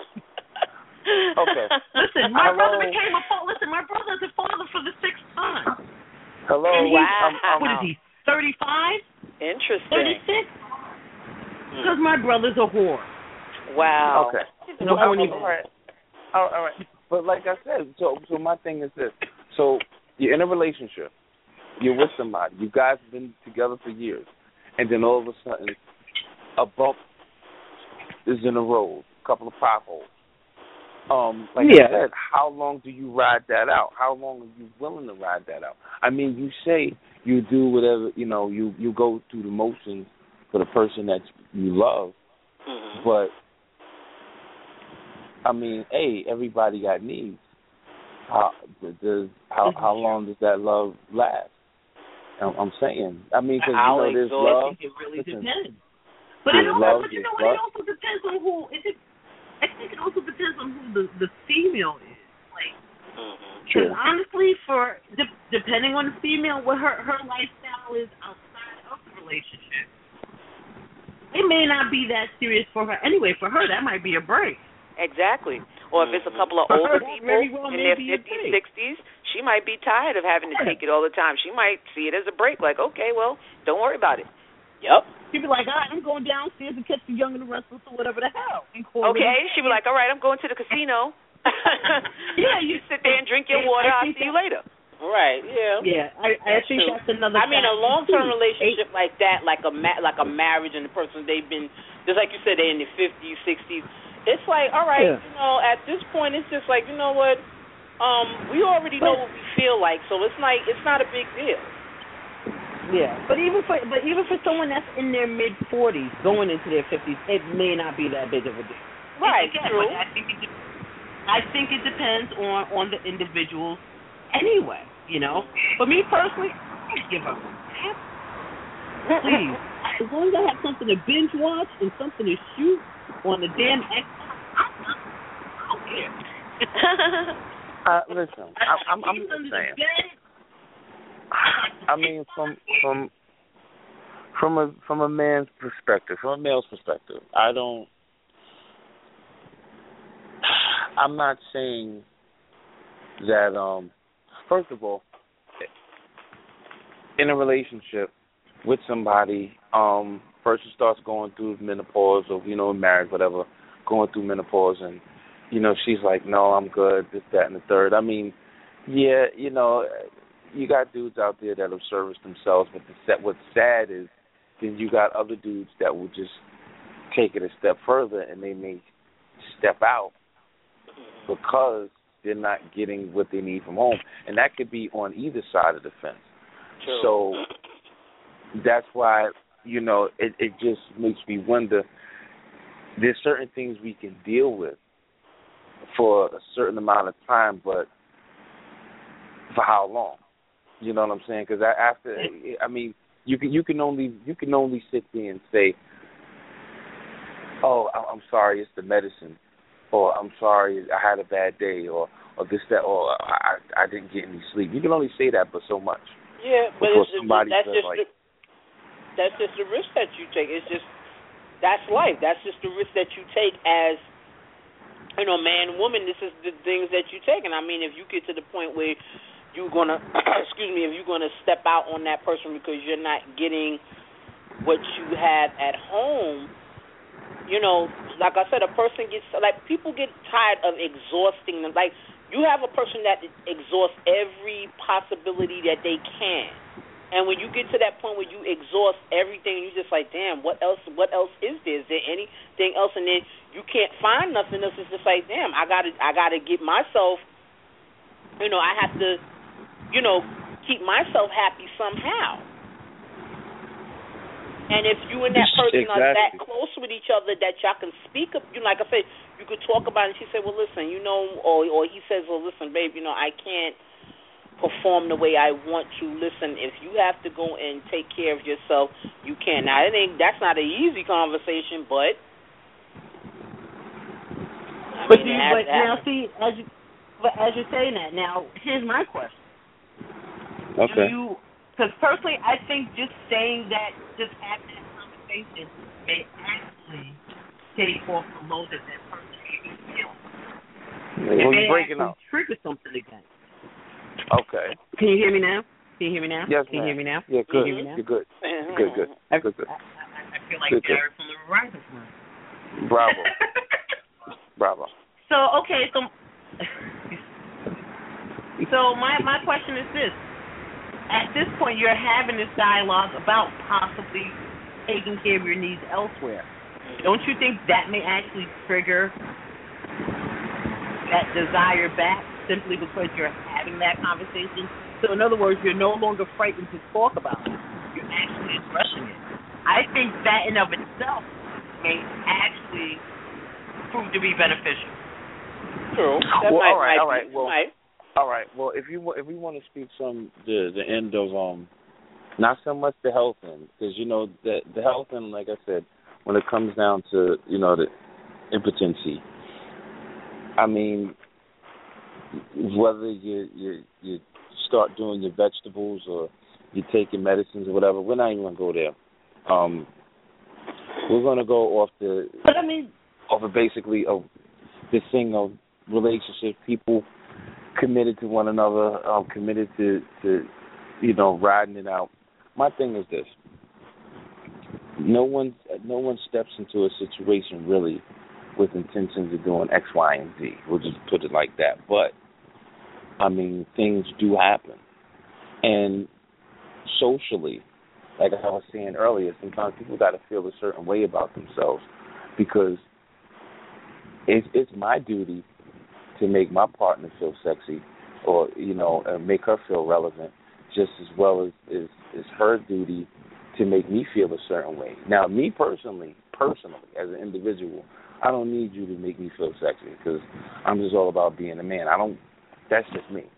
Okay. Listen, my Hello? brother became a father. Listen, my brother's a father for the sixth time. Hello. And he's, Wow. I'm, I'm, what is he? Thirty-five? Interesting. Thirty-six? Because my brother's a whore. Wow. Okay. No all horny right. All right. All right. But like I said, so so my thing is this. So you're in a relationship. You're with somebody. You guys have been together for years. And then all of a sudden, a bump is in the road, a couple of potholes. Um, like Yeah. I said, how long do you ride that out? How long are you willing to ride that out? I mean, you say you do whatever, you know, you, you go through the motions for the person that you love, Mm-hmm. but, I mean, hey, everybody got needs. how does how how long does that love last? I'm, I'm saying. I mean, because you know, there's love. It really Listen, depends. But it also, love, but you know love. what? It also depends on who. It, I think it also depends on who the the female is. Like, because True. honestly, for de- depending on the female, what her her lifestyle is outside of the relationship, it may not be that serious for her anyway. For her, that might be a break. Exactly. Or if it's a couple of For older her, that people very well in may their be a fifties, break. sixties, she might be tired of having to Yeah. take it all the time. She might see it as a break, like, okay, well, don't worry about it. Yep. She'd be like, all right, I'm going downstairs and catch the Young and the Restless or whatever the hell. And call Okay, it. she'd be like, all right, I'm going to the casino. Yeah, you you sit there and drink your water. I'll see you later. Right. Yeah. Yeah, I, I That's think true. that's another. I mean, a factor, long-term too. relationship like that, like a ma- like a marriage, and the person they've been, just like you said, they're in their fifties, sixties. It's like, all right, Yeah. you know, at this point, it's just like, you know what, um, we already know what we feel like, so it's like, it's not a big deal. Yeah, but even for but even for someone that's in their mid forties, going into their fifties, it may not be that big of a deal. Right. Again, True. but I think it, de- I think it depends on on the individual, anyway. You know, but me personally, I don't give a crap. Please, as long as I have something to binge watch and something to shoot on the damn Xbox, I don't care. Uh, listen, I, I'm I'm just saying. I mean, from from from a from a man's perspective, from a male's perspective, I don't. I'm not saying that. Um, first of all, in a relationship with somebody, um, person starts going through menopause, or you know, married, whatever, going through menopause, and you know, she's like, "No, I'm good." This, that, and the third. I mean, yeah, you know. You got dudes out there that have serviced themselves, but the set, what's sad is then you got other dudes that will just take it a step further, and they may step out because they're not getting what they need from home, and that could be on either side of the fence. True. So that's why, you know, it, it just makes me wonder. There's certain things we can deal with for a certain amount of time, but for how long? You know what I'm saying? Because after, I mean, you can you can only you can only sit there and say, "Oh, I'm sorry, it's the medicine," or "I'm sorry, I had a bad day," or or this that, or I I didn't get any sleep. You can only say that, but so much. Yeah, but before it's, somebody that's says, just like, the, that's just the risk that you take. It's just that's life. That's just the risk that you take as, you know, man, woman. This is the things that you take, and I mean, if you get to the point where you're gonna, excuse me, if you're gonna step out on that person because you're not getting what you have at home, you know, like I said, a person gets, like, people get tired of exhausting them. Like, you have a person that exhausts every possibility that they can, and when you get to that point where you exhaust everything, you're just like, damn, what else? What else is there? Is there anything else? And then you can't find nothing else. It's just like, damn, I gotta, I gotta get myself. You know, I have to. You know, keep myself happy somehow. And if you and that person exactly. are that close with each other that y'all can speak, you know, like I said, you could talk about it. And she said, well, listen, you know, or or he says, well, listen, babe, you know, I can't perform the way I want to. Listen, if you have to go and take care of yourself, you can. Now, I think that's not an easy conversation, but. I But, mean, you, but now, see, as you, but as you're saying that, now, here's my question. Okay. Do you, because personally, I think just saying that, just having that conversation may actually take off the load that that person may be feeling. Well, it may you're breaking actually up. trigger something again. Okay. Can you hear me now? Can you hear me now? Yes, Can you hear me now? Yeah, Can good. you hear me now? You're good. Good, good. I, Good, good. I, I, I feel like Good, good. Jared from the Verizon phone. Bravo. Bravo. So, okay, so so my my question is this. At this point, you're having this dialogue about possibly taking care of your needs elsewhere. Don't you think that may actually trigger that desire back simply because you're having that conversation? So, in other words, you're no longer frightened to talk about it. You're actually addressing it. I think that in of itself may actually prove to be beneficial. True. That Well, might, all right, might all right. be, Well, might. All right. Well, if you if we want to speak some the the end of um, not so much the health end, because you know the the health end, like I said, when it comes down to you know the impotency, I mean, whether you you you start doing your vegetables or you take your medicines or whatever, we're not even gonna go there. Um, we're gonna go off the. But I mean, off of basically of this thing of relationship, people committed to one another, um, committed to, to, you know, riding it out. My thing is this: no one, no one steps into a situation really with intentions of doing X, Y, and Z. We'll just put it like that. But I mean, things do happen, and socially, like I was saying earlier, sometimes people got to feel a certain way about themselves because it's, it's my duty to make my partner feel sexy, or you know, uh, make her feel relevant, just as well as is is her duty to make me feel a certain way. Now, me personally, personally as an individual, I don't need you to make me feel sexy because I'm just all about being a man. I don't. That's just me.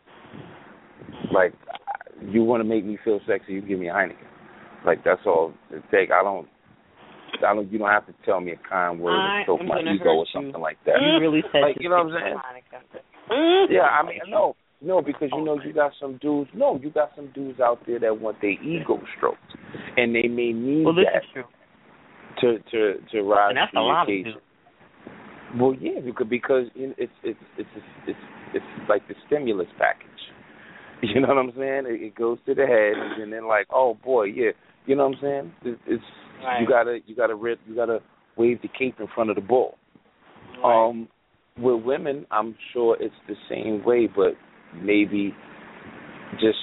Like, you want to make me feel sexy, you give me a Heineken. Like that's all it take. I don't. I don't. You don't have to tell me a kind word I or stroke my ego or something you. like that. You really said like you know what I'm saying? Yeah, I mean no, no, because you know you got some dudes. No, you got some dudes out there that want their ego stroked, and they may need well, this that is true. to to to rise and that's to a the lot occasion. of Well, yeah, because because you know, it's it's it's it's it's like the stimulus package. You know what I'm saying? It, it goes to the head, and then like, oh boy, yeah. You know what I'm saying? It, it's right. you gotta you gotta rip, you gotta wave the cape in front of the bull. Right. Um, with women, I'm sure it's the same way, but maybe just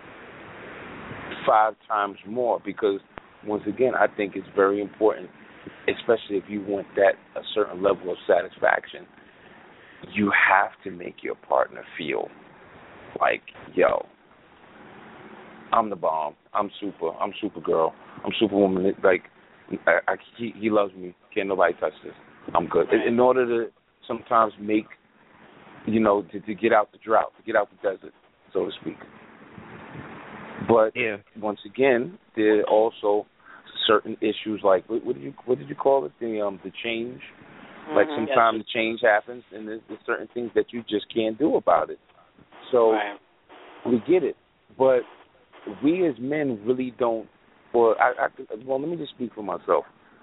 five times more. Because once again, I think it's very important, especially if you want that a certain level of satisfaction. You have to make your partner feel like, yo, I'm the bomb. I'm super. I'm Supergirl. I'm Superwoman. Like, I, I, he, he loves me. Can't nobody touch this. I'm good. In, in order to sometimes make, you know, to, to get out the drought, to get out the desert, so to speak. But yeah. once again, there are also certain issues like what, what did you what did you call it? The um the change. Mm-hmm. Like sometimes yes. the change happens, and there's, there's certain things that you just can't do about it. So right. we get it, but we as men really don't. Or I, I, well, let me just speak for myself.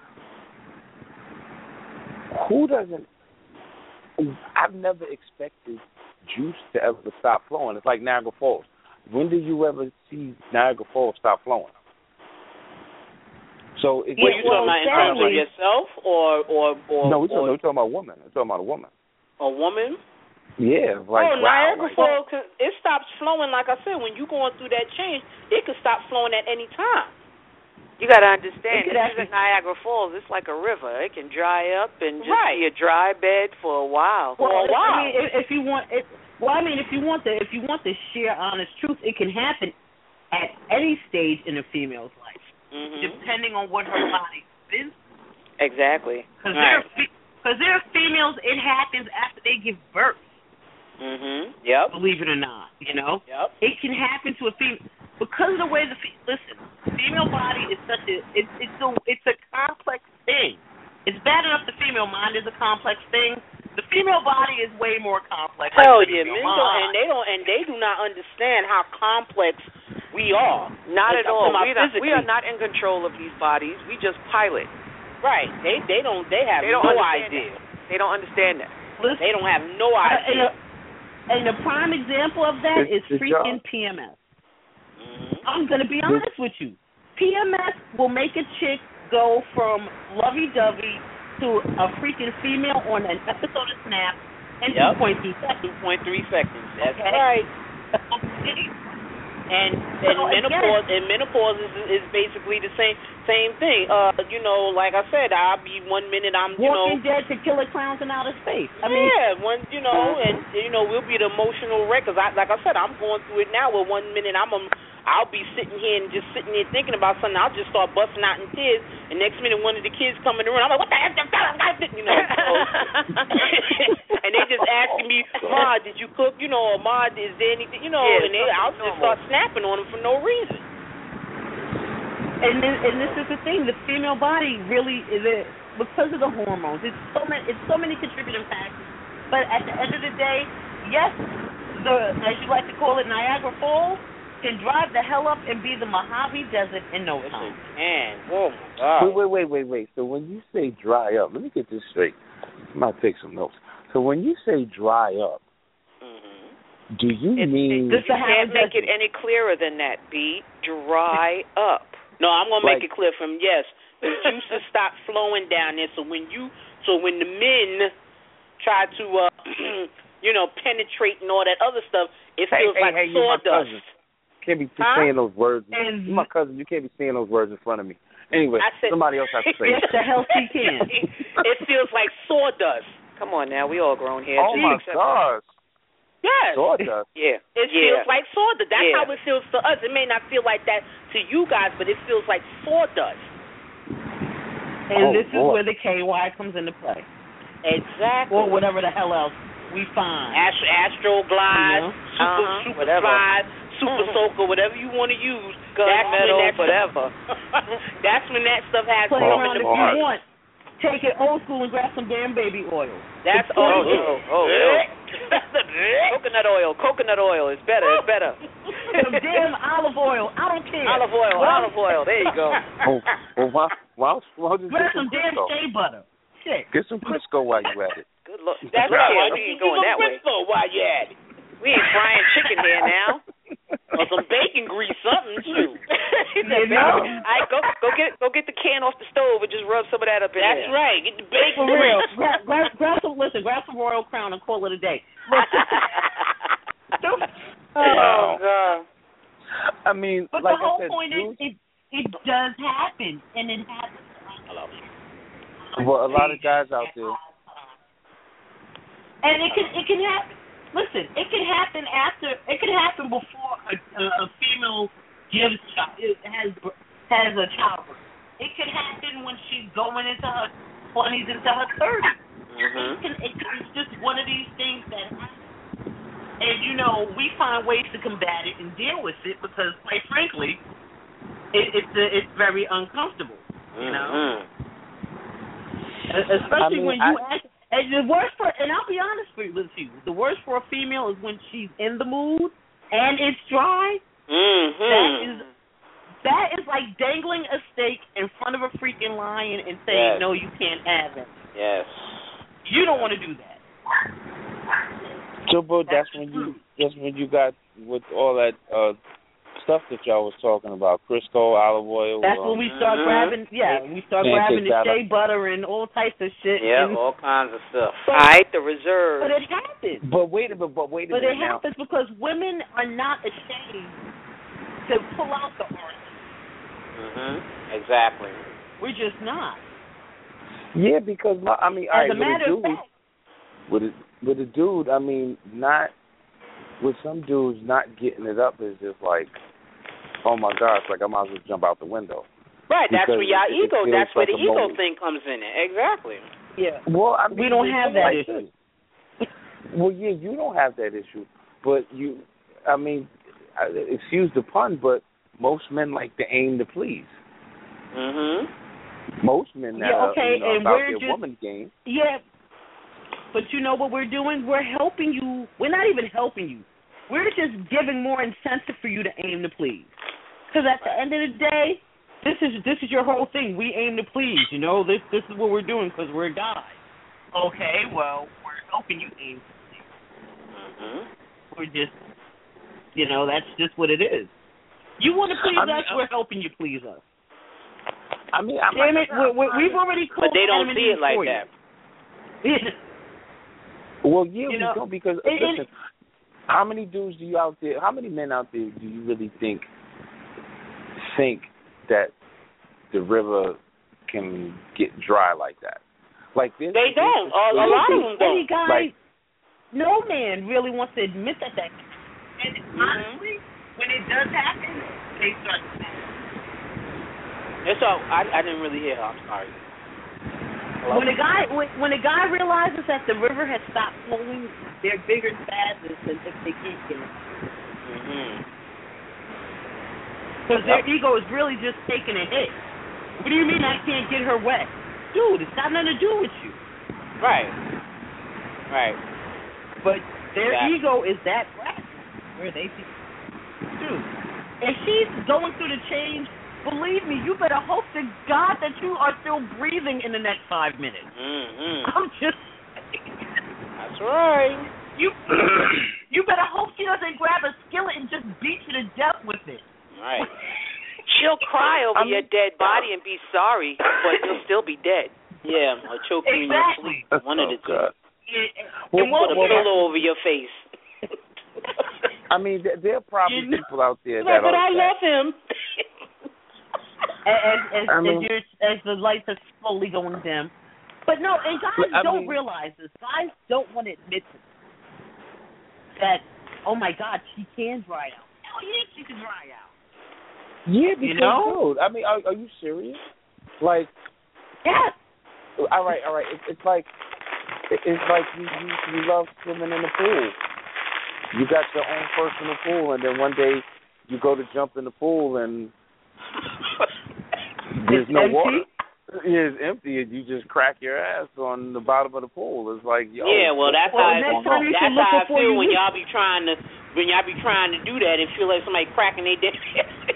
Who doesn't? I've never expected juice to ever stop flowing. It's like Niagara Falls. When do you ever see Niagara Falls stop flowing? So, if were you well, talking about in terms of yourself, or or or? No, we're talking, or, we're talking about a woman. We're talking about a woman. A woman? Yeah, like oh, wow, Niagara like, Falls, it stops flowing. Like I said, when you're going through that change, it could stop flowing at any time. You got to understand, if actually, it's at Niagara Falls, it's like a river. It can dry up and just right. be a dry bed for a while. Well, for a while. I mean, if, if you want, if, well, I mean, if you want the if you want the sheer honest truth, it can happen at any stage in a female's life, mm-hmm. depending on what her body's been. Exactly. Because right. there, because there are females, it happens after they give birth. Mhm. Yep. Believe it or not, you know. Yep. It can happen to a female because of the way the fe- listen. The female body is such a it's it's a it's a complex thing. It's bad enough the female mind is a complex thing. The female body is way more complex. Hell like yeah, men don't, and they don't, and they do not understand how complex we are. Not like, at all. We, not, we are not in control of these bodies. We just pilot. Right. They they don't. They have they don't no idea. That. They don't understand that. Listen, they don't have no idea. Uh, and, a, and the prime example of that it's, is it's freaking job. P M S. Mm-hmm. I'm gonna be honest with you. P M S will make a chick go from lovey-dovey to a freaking female on an episode of Snap in yep. two point three seconds. two point three seconds. That's okay. right. Okay. And and so menopause again, and menopause is, is basically the same same thing. Uh, you know, like I said, I'll be one minute I'm you Walking know Dead to Killer Clowns in Outer Space. I yeah, mean, one you know, and you know we'll be the emotional wreck. Cause I, like I said, I'm going through it now. Where one minute I'm a, I'll be sitting here and just sitting here thinking about something. I'll just start busting out in tears. And next minute one of the kids come in the room. I'm like, what the heck? You know. So, and they just asking me, Ma, did you cook? You know, or Ma, is there anything? You know, Yeah, and they, I'll just start snapping on them for no reason. And this, and this is the thing: the female body really is it because of the hormones. It's so many, it's so many contributing factors. But at the end of the day, yes, the as you like to call it, Niagara Falls can drive the hell up and be the Mojave Desert in no time. Man, oh my God! Wait, wait, wait, wait, wait. So when you say dry up, let me get this straight. I might take some notes. So when you say dry up, Mm-hmm. do you It's, mean? you can't make it any clearer than that, B. Dry up. No, I'm gonna make Like- it clear from yes. The juices stop flowing down there. So when you, so when the men try to, uh, you know, penetrate and all that other stuff, it Hey, feels hey, like hey, you my sawdust. cousin. Can't be Huh? saying those words. And- You my cousin. You can't be saying those words in front of me. Anyway, I said- somebody else has to say Yes, it. the hell she can. It feels like sawdust. Come on now, we all grown here. Oh Just my accept it. gosh, Yes. sawdust. Yeah. It yeah. feels like sawdust. That's Yeah. how it feels to us. It may not feel like that to you guys, but it feels like sawdust. And Oh, this is boy. where the K Y comes into play, Exactly. or whatever the hell else we find. Astro, Astroglide, You know? Super, Uh-huh, super whatever. Slide, Super Mhm. Soaker, whatever you want to use. Gun that's metal, when that whatever. That's when that stuff has Play to come around into if Lord. you play. want. Take it old school and grab some damn baby oil. That's The all. point oh, is- oh, Coconut oil. Coconut oil is better. It's better. Some damn olive oil. I don't care. Olive oil. Well, Olive oil. There you go. Oh, well, why, why, why just Grab get some some damn Crisco? shea butter. Shit. Get some Crisco while you at it. Good luck. That's Look right. here, Why we you ain't going that way. Crisco while you at it? We ain't frying chicken here now. Or some bacon grease, something. Shoot. You know? I go go get go get the can off the stove and just rub some of that up in That's there. right. Get the bacon For real. grease. grab, grab, grab some, listen, grab some Royal Crown and call it a day. Oh God. I mean, But like the whole I said, point dudes- is, it, it does happen, and it happens. well, a lot of guys out there. And it can it can happen. Listen, it can happen after. It can happen before a, a, a female gives child it has has a childbirth. It can happen when she's going into her twenties into her thirties. Mhm. It can, it, it's just one of these things that happen. And you know, we find ways to combat it and deal with it because, quite frankly, it, it's uh it's very uncomfortable. You know, Mhm. especially I mean, when you I- ask. And the worst for, and I'll be honest with you, the worst for a female is when she's in the mood and it's dry. Mm-hmm. That is that is like dangling a steak in front of a freaking lion and saying, Yes. no, you can't have it. Yes. You don't want to do that. So, bro, that's That's when true. you that's when you got with all that uh stuff that y'all was talking about, Crisco, olive oil. That's um, when we start Mhm. grabbing, yeah, we start Pancake grabbing the batter. shea butter and all types of shit. Yeah, and, all kinds of stuff. All right, the reserve. but it happens. But wait a minute, but wait a But minute it now. happens because women are not ashamed to pull out the art. Mhm. Exactly. We're just not. Yeah, because my, I mean, all As right, a with matter a of dude, fact, with a with a dude, I mean, not with some dudes, not getting it up is just like, oh my gosh, like I might as well jump out the window. Right. That's Because where y'all it- it ego. feels That's where like the a ego moment. thing comes in. Exactly. yeah, Well, I mean, we don't it's have that like issue. this. Well, yeah, you don't have that issue, but you, I mean, I- excuse the pun, but most men like to aim to please. Mhm. Most men that Yeah, are okay, you know, and about we're their just- woman game. Yeah, but you know what we're doing? We're helping you. We're not even helping you. We're just giving more incentive for you to aim to please. Because at the end of the day, this is this is your whole thing. We aim to please. You know, this this is what we're doing because we're guys. Okay, well, we're helping you aim to please. Mhm. We're just, you know, that's just what it is. You want to please I mean, us, we're helping you please us. I mean, I'm Damn not- it, we're, we're, we've already But they don't Adam and see Eve it like for you. that. Well, yeah, You we know, don't because it- it- listen, how many dudes do you out there? How many men out there do you really think think that the river can get dry like that? Like this, They don't. A, a lot of them Any don't. guy, Like- no man really wants to admit that that. And Mhm. honestly, when it does happen, they start. It's all. I I didn't really hear her. I'm sorry. When a guy when, when a guy realizes that the river has stopped flowing, they're bigger spasms than if they keep getting. Mhm. Because their ego is really just taking a hit. What do you mean I can't get her wet? Dude, it's got nothing to do with you. Right. Right. But their Yeah. ego is that fragile where they think, dude, if she's going through the change, believe me, you better hope to God that you are still breathing in the next five minutes. Mhm. I'm just That's right. you you better hope she doesn't grab a skillet and just beat you to death with it. Right. She'll cry over I'm- your dead body and be sorry, but you'll still be dead. Yeah, or choke you in your Exactly. sleep. One of the Oh, two. God. And, Well, and what Put a well, pillow over your face. I mean, there, there are probably You know- people out there Like, that but are I that- love him. as as, I mean- as, you're, as the lights are slowly going dim. But no, and guys I don't mean- realize this. Guys don't want to admit to this, that, oh my God, she can dry out. Hell yeah, she can dry out. Yeah, because, You know? dude, I mean, are, are you serious? Like, Yes. all right, all right. It's, it's like, it- it's like you, you you love swimming in the pool. You got your own personal pool, and then one day you go to jump in the pool and there's It's no empty? water. Yeah, it's empty, and you just crack your ass on the bottom of the pool. It's like, yo. Yeah, well, that's Well, how next I, time you that's should look how I before feel you when leave. y'all be trying to when y'all be trying to do that and feel like somebody cracking their dead.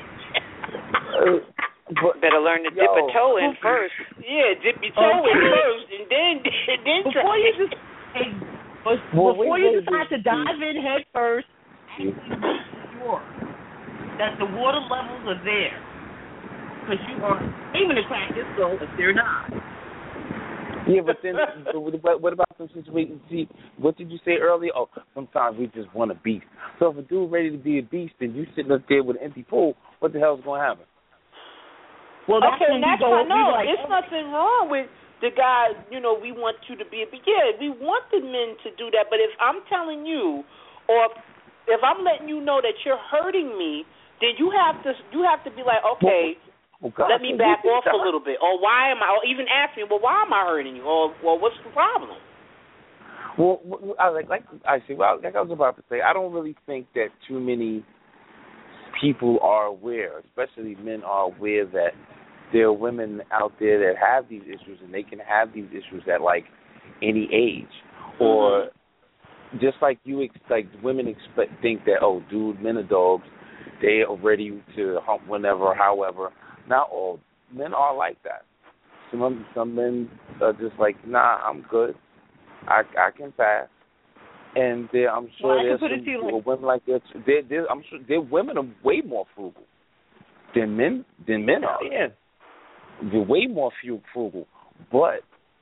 Uh, but, Better learn to dip yo. a toe in first. Yeah, dip your toe in Okay. first and then and then try. Before you just hey, but Well, before wait, you wait, decide to wait. dive in head first, actually make sure that the water levels are there. Because you are aiming to crack your skull if they're not. Yeah, but then, but what about some situations? See, what did you say earlier? Oh, sometimes we just want a beast. So if a dude ready to be a beast and you sitting up there with an empty pool, what the hell's going to happen? Well, that's Okay, when and that's you go, why you no, like, it's nothing wrong with the guy. You know, we want you to be a yeah, we want the men to do that. But if I'm telling you, or if I'm letting you know that you're hurting me, then you have to you have to be like, okay. Oh, God, Let me you back think off that- a little bit, or why am I? Or even ask me, well, why am I hurting you, or well, what's the problem? Well, well, I like like I see. Well, like I was about to say, I don't really think that too many people are aware, especially men, are aware that there are women out there that have these issues, and they can have these issues at like any age, or Mm-hmm. just like you ex- like women expect think that, oh, dude, men are dogs, they are ready to hump whenever, however. Not all men are like that. Some some men are just like, nah, I'm good. I I can pass. And there, I'm sure Well, I can there's put it some to you like- women like that. Too. There, there, I'm sure there women are way more frugal than men than men are. Yeah. They're way more fu- frugal, but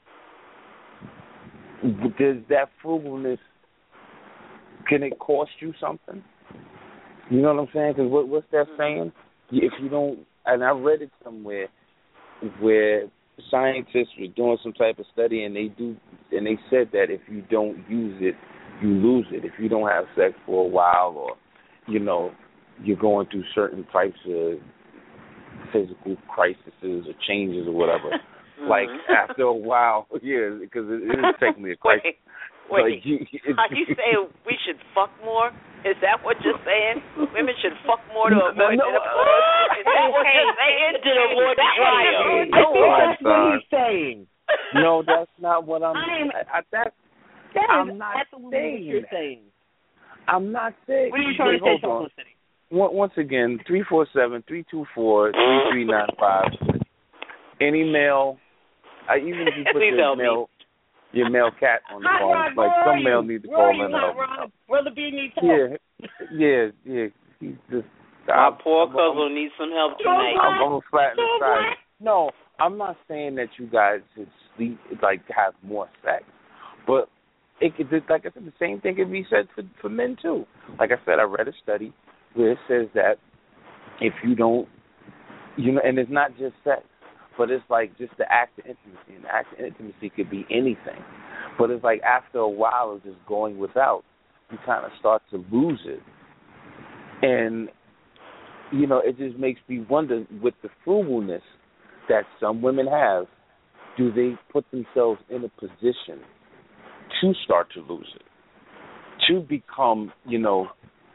does that frugalness, can it cost you something? You know what I'm saying? Because what, what's that saying? If you don't, and I read it somewhere where scientists were doing some type of study, and they do, and they said that if you don't use it, you lose it. If you don't have sex for a while, or you know, you're going through certain types of physical crises or changes or whatever. Mm-hmm. Like after a while, yeah, because it, it is technically a crisis. Wait, wait. Like, you, Are you saying we should fuck more? Is that what you're saying? Women should fuck more to avoid No, no, menopause? Is that what you're saying? To avoid the Is that what trial. you're I think Oh, that's what God. he's saying. No, that's not what I'm. I'm- I, I, that's That I'm is not absolutely what saying you're that. saying. I'm not saying. What are you trying to say, Wait, hold on. Publicity? Once once again, three four seven three two four three three nine five. Any mail, I even if you put Please your help me. mail, your mail cat on the Hot phone, Rod, like where some are mail you? need to Where call are you, in and Hot help me Rod? out. Brother B needs help. Yeah, yeah, yeah. He's just. My I'm- poor I'm- cousin needs some help So tonight. black. I'm, I'm flat in the So side. black. No, I'm not saying that you guys should sleep, like have more sex, but it could, like I said, the same thing can be said for for men too. Like I said, I read a study where it says that if you don't, you know, and it's not just sex, but it's like just the act of intimacy, and the act of intimacy could be anything, but it's like after a while of just going without, you kind of start to lose it, and you know, it just makes me wonder with the frugalness that some women have, do they put themselves in a position to start to lose it, to become, you know,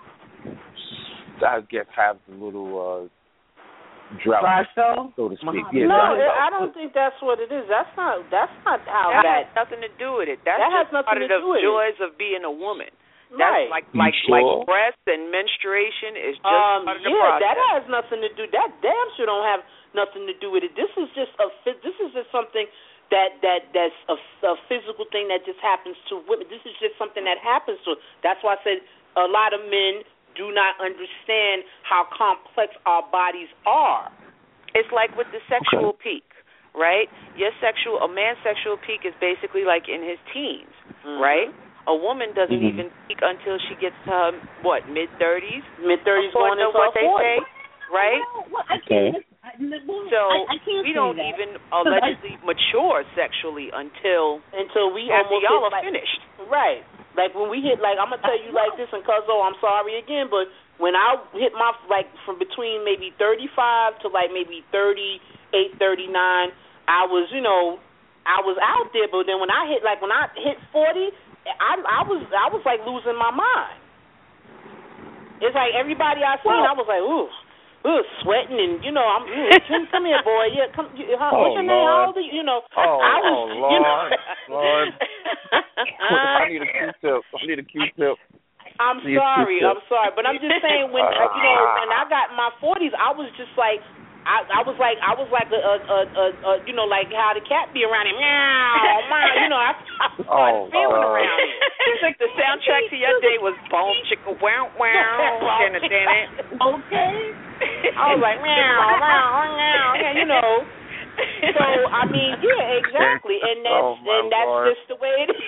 I guess have the little uh, drought, Dry so to speak. Uh-huh. Yeah, No, dry I don't think that's what it is. That's not. That's not how That that. has nothing to do with it. That's That has just nothing part to of the do with it. joys of being a woman. That's Right. like You like sure? like breast and menstruation is just Um, part of the yeah, process. that has nothing to do. That damn sure don't have nothing to do with it. This is just a. phys- This is just something that that that's a, a physical thing that just happens to women. This is just something that happens to. That's why I said a lot of men do not understand how complex our bodies are. It's like with the sexual peak, right? Your sexual, a man's sexual peak is basically like in his teens, Mm-hmm. right? A woman doesn't Mhm. even peak until she gets to her, what, mid-thirties? Mid thirties going According to into what they forties. say, right? Well, well, I Okay. can't. I, well, So I, I can't we say don't that. even I- allegedly mature sexually until Until we after almost y'all hit, are like, finished. Right. Like when we hit, like I'm gonna tell you like this, and Cuzzo, I'm sorry again, but when I hit my like from between maybe thirty-five to like maybe thirty-eight, thirty-nine, I was, you know, I was out there. But then when I hit, like when I hit forty, I I was I was like losing my mind. It's like everybody I seen, I was like, ooh. Ooh, sweating and you know I'm. Ooh, Tim, come here, boy. Yeah, come. You, huh, Oh, what's your name? Lord. How old are you? You know, Oh, I was. oh, you know, Lord, Lord. I need a Q-tip. I need a Q-tip. I'm Need a sorry, Q-tip. I'm sorry, but I'm just saying when uh, you know when I got in my forties, I was just like. I, I was like I was like a, a, a, a, a you know like how the cat be around him, meow, meow, you know I, I started Oh, feeling God. around him. It's like the soundtrack to your day was Boom Chicka Wow Wow. Damn it, damn it. Okay. I was like meow, meow, meow, yeah, you know. So I mean, yeah, exactly, and that's Oh, my and that's Lord. just the way it is.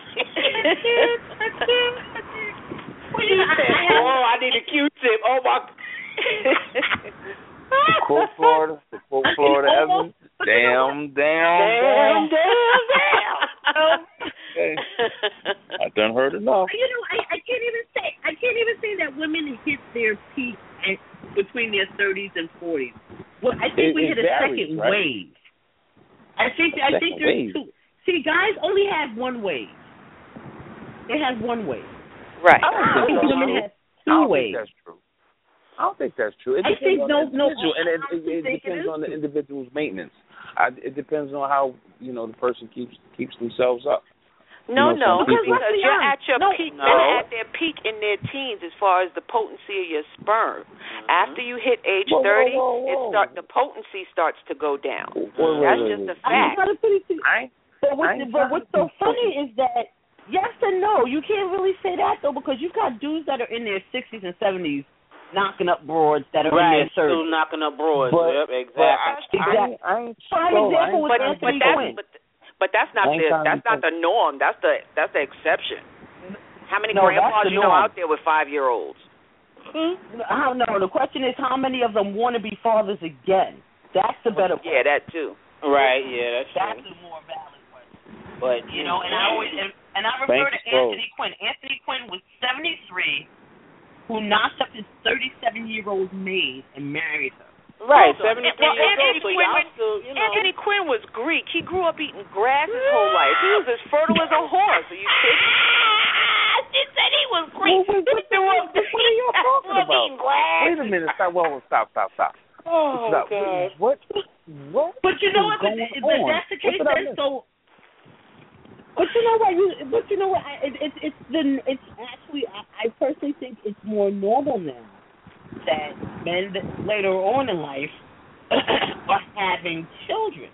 Well, Oh, I need a Q-tip. Oh my. To quote Florida, to quote Florida Evans, damn, damn, Damn, damn. damn, damn. Okay. I done heard enough. You know, I, I can't even say I can't even say that women hit their peak at, between their thirties and forties. Well, I think It- we it hit a varies, second right? wave. I think I Second think there's wave. two. See, guys only have one wave. They have one wave. Right. I don't think that's Women true. have I two don't think waves. that's true. I don't think that's true. It I depends think on no- the no, individual, and it, I it, honestly it think it depends is on the true. individual's maintenance. I, it depends on how you know the person keeps keeps themselves up. No, You know, no, some because people- let's be you're honest. at your No, peak. no. They're at their peak in their teens as far as the potency of your sperm. After you hit age Whoa, whoa, thirty, whoa, it whoa. start the potency starts to go down. Wait, wait, That's wait, just wait. a I'm fact. trying to put it to I, But, I what, ain't but trying what's to so be funny is that yes and no. You can't really say that though because you've got dudes that are in their sixties and seventies knocking up broads that are Right, in their still thirties. knocking up broads. But- yep, but exactly. I, Exactly. I, I ain't, Prime bro, I example ain't was But trying to but Anthony be that's Quinn. but but that's not I ain't the trying to that's be not the norm. That's the that's the exception. How many No, that's grandpas the you know norm. out there with five year olds? I don't know. The question is how many of them want to be fathers again? That's the better Yeah, question. that too. Right, yeah, that's That's true. the more valid question. But You know, and I always and, and I refer Thanks, to bro. Anthony Quinn. Anthony Quinn was seventy-three, who knocked up his thirty-seven-year-old maid and married her. right, Also, seventy-three well, years Anthony old, so Quinn y'all went- still, you know. Anthony Quinn was Greek. He grew up eating grass his whole life. He was as fertile as a horse. Are you kidding? She said he was Well, wait, what, the- what, what are y'all talking about? Wait a minute. Stop. Whoa, whoa, stop, stop, stop. Oh, Stop. God. What? What? But you know is what? But, going but on? that's the case. What did I Then miss? so. But you know what? You but you know what? I- It, it, it's the it's actually I, I personally think it's more normal now that men that later on in life are having children.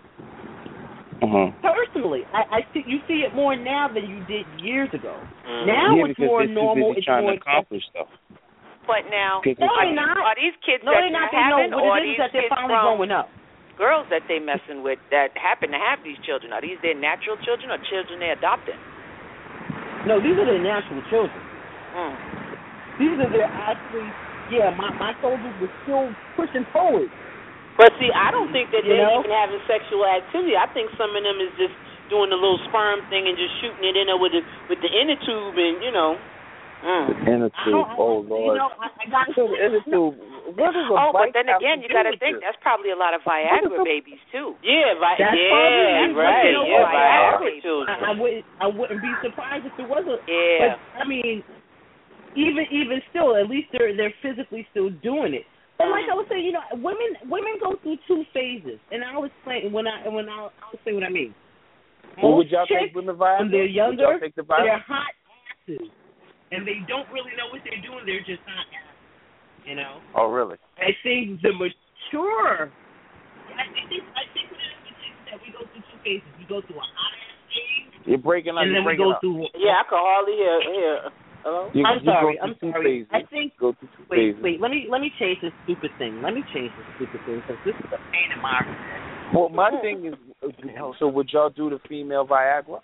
Uh-huh. Personally, I, I see you see it more now than you did years ago. Mm. Now Yeah, it's because more they're too normal. busy It's trying more to accomplish stuff. But now, Because No, are, they're these, not. are these kids No, that they're they're not. They know having, what or are it is these that they're kids finally from growing up. girls that they messing with that happen to have these children? Are these their natural children or children they adopted? No, these are their natural children. Mm. These are their actually. Yeah, my my soldiers were still pushing forward. But see, I don't think that You they're know? even having sexual activity. I think some of them is just doing the little sperm thing and just shooting it in there with the with the inner tube and you know. The inner I tube. don't- I- Oh, You Lord. know, I, I got So the inner tube, what is a oh, bike but then have again, to you do got to with think this? that's probably a lot of Viagra babies too. Yeah, vi- That's yeah, probably- right, you know yeah, what? Viagra I, children. I wouldn't. I wouldn't be surprised if it wasn't. Yeah. But I mean, even even still, at least they're they're physically still doing it. But like I was saying, you know, women women go through two phases, and I'll explain when I when I'll, I'll say what I mean. Well, would Most y'all chicks, take women Viagra? when they're Would younger, y'all take the Viagra? they're hot asses, and they don't really know what they're doing. They're just hot asses, you know. Oh, really? I think the mature. I think I think what it is is that we go through two phases. We go through a hot ass phase, You're breaking up. and then you're we breaking go up. through. Yeah, I can hardly hear. hear. Hello? You, I'm you sorry. Go I'm through two sorry. Phases. I think. Go through two Wait, phases. wait. Let me let me change this stupid thing. Let me change this stupid thing because this is a pain in my. Well, my thing is, so would y'all do the female Viagra?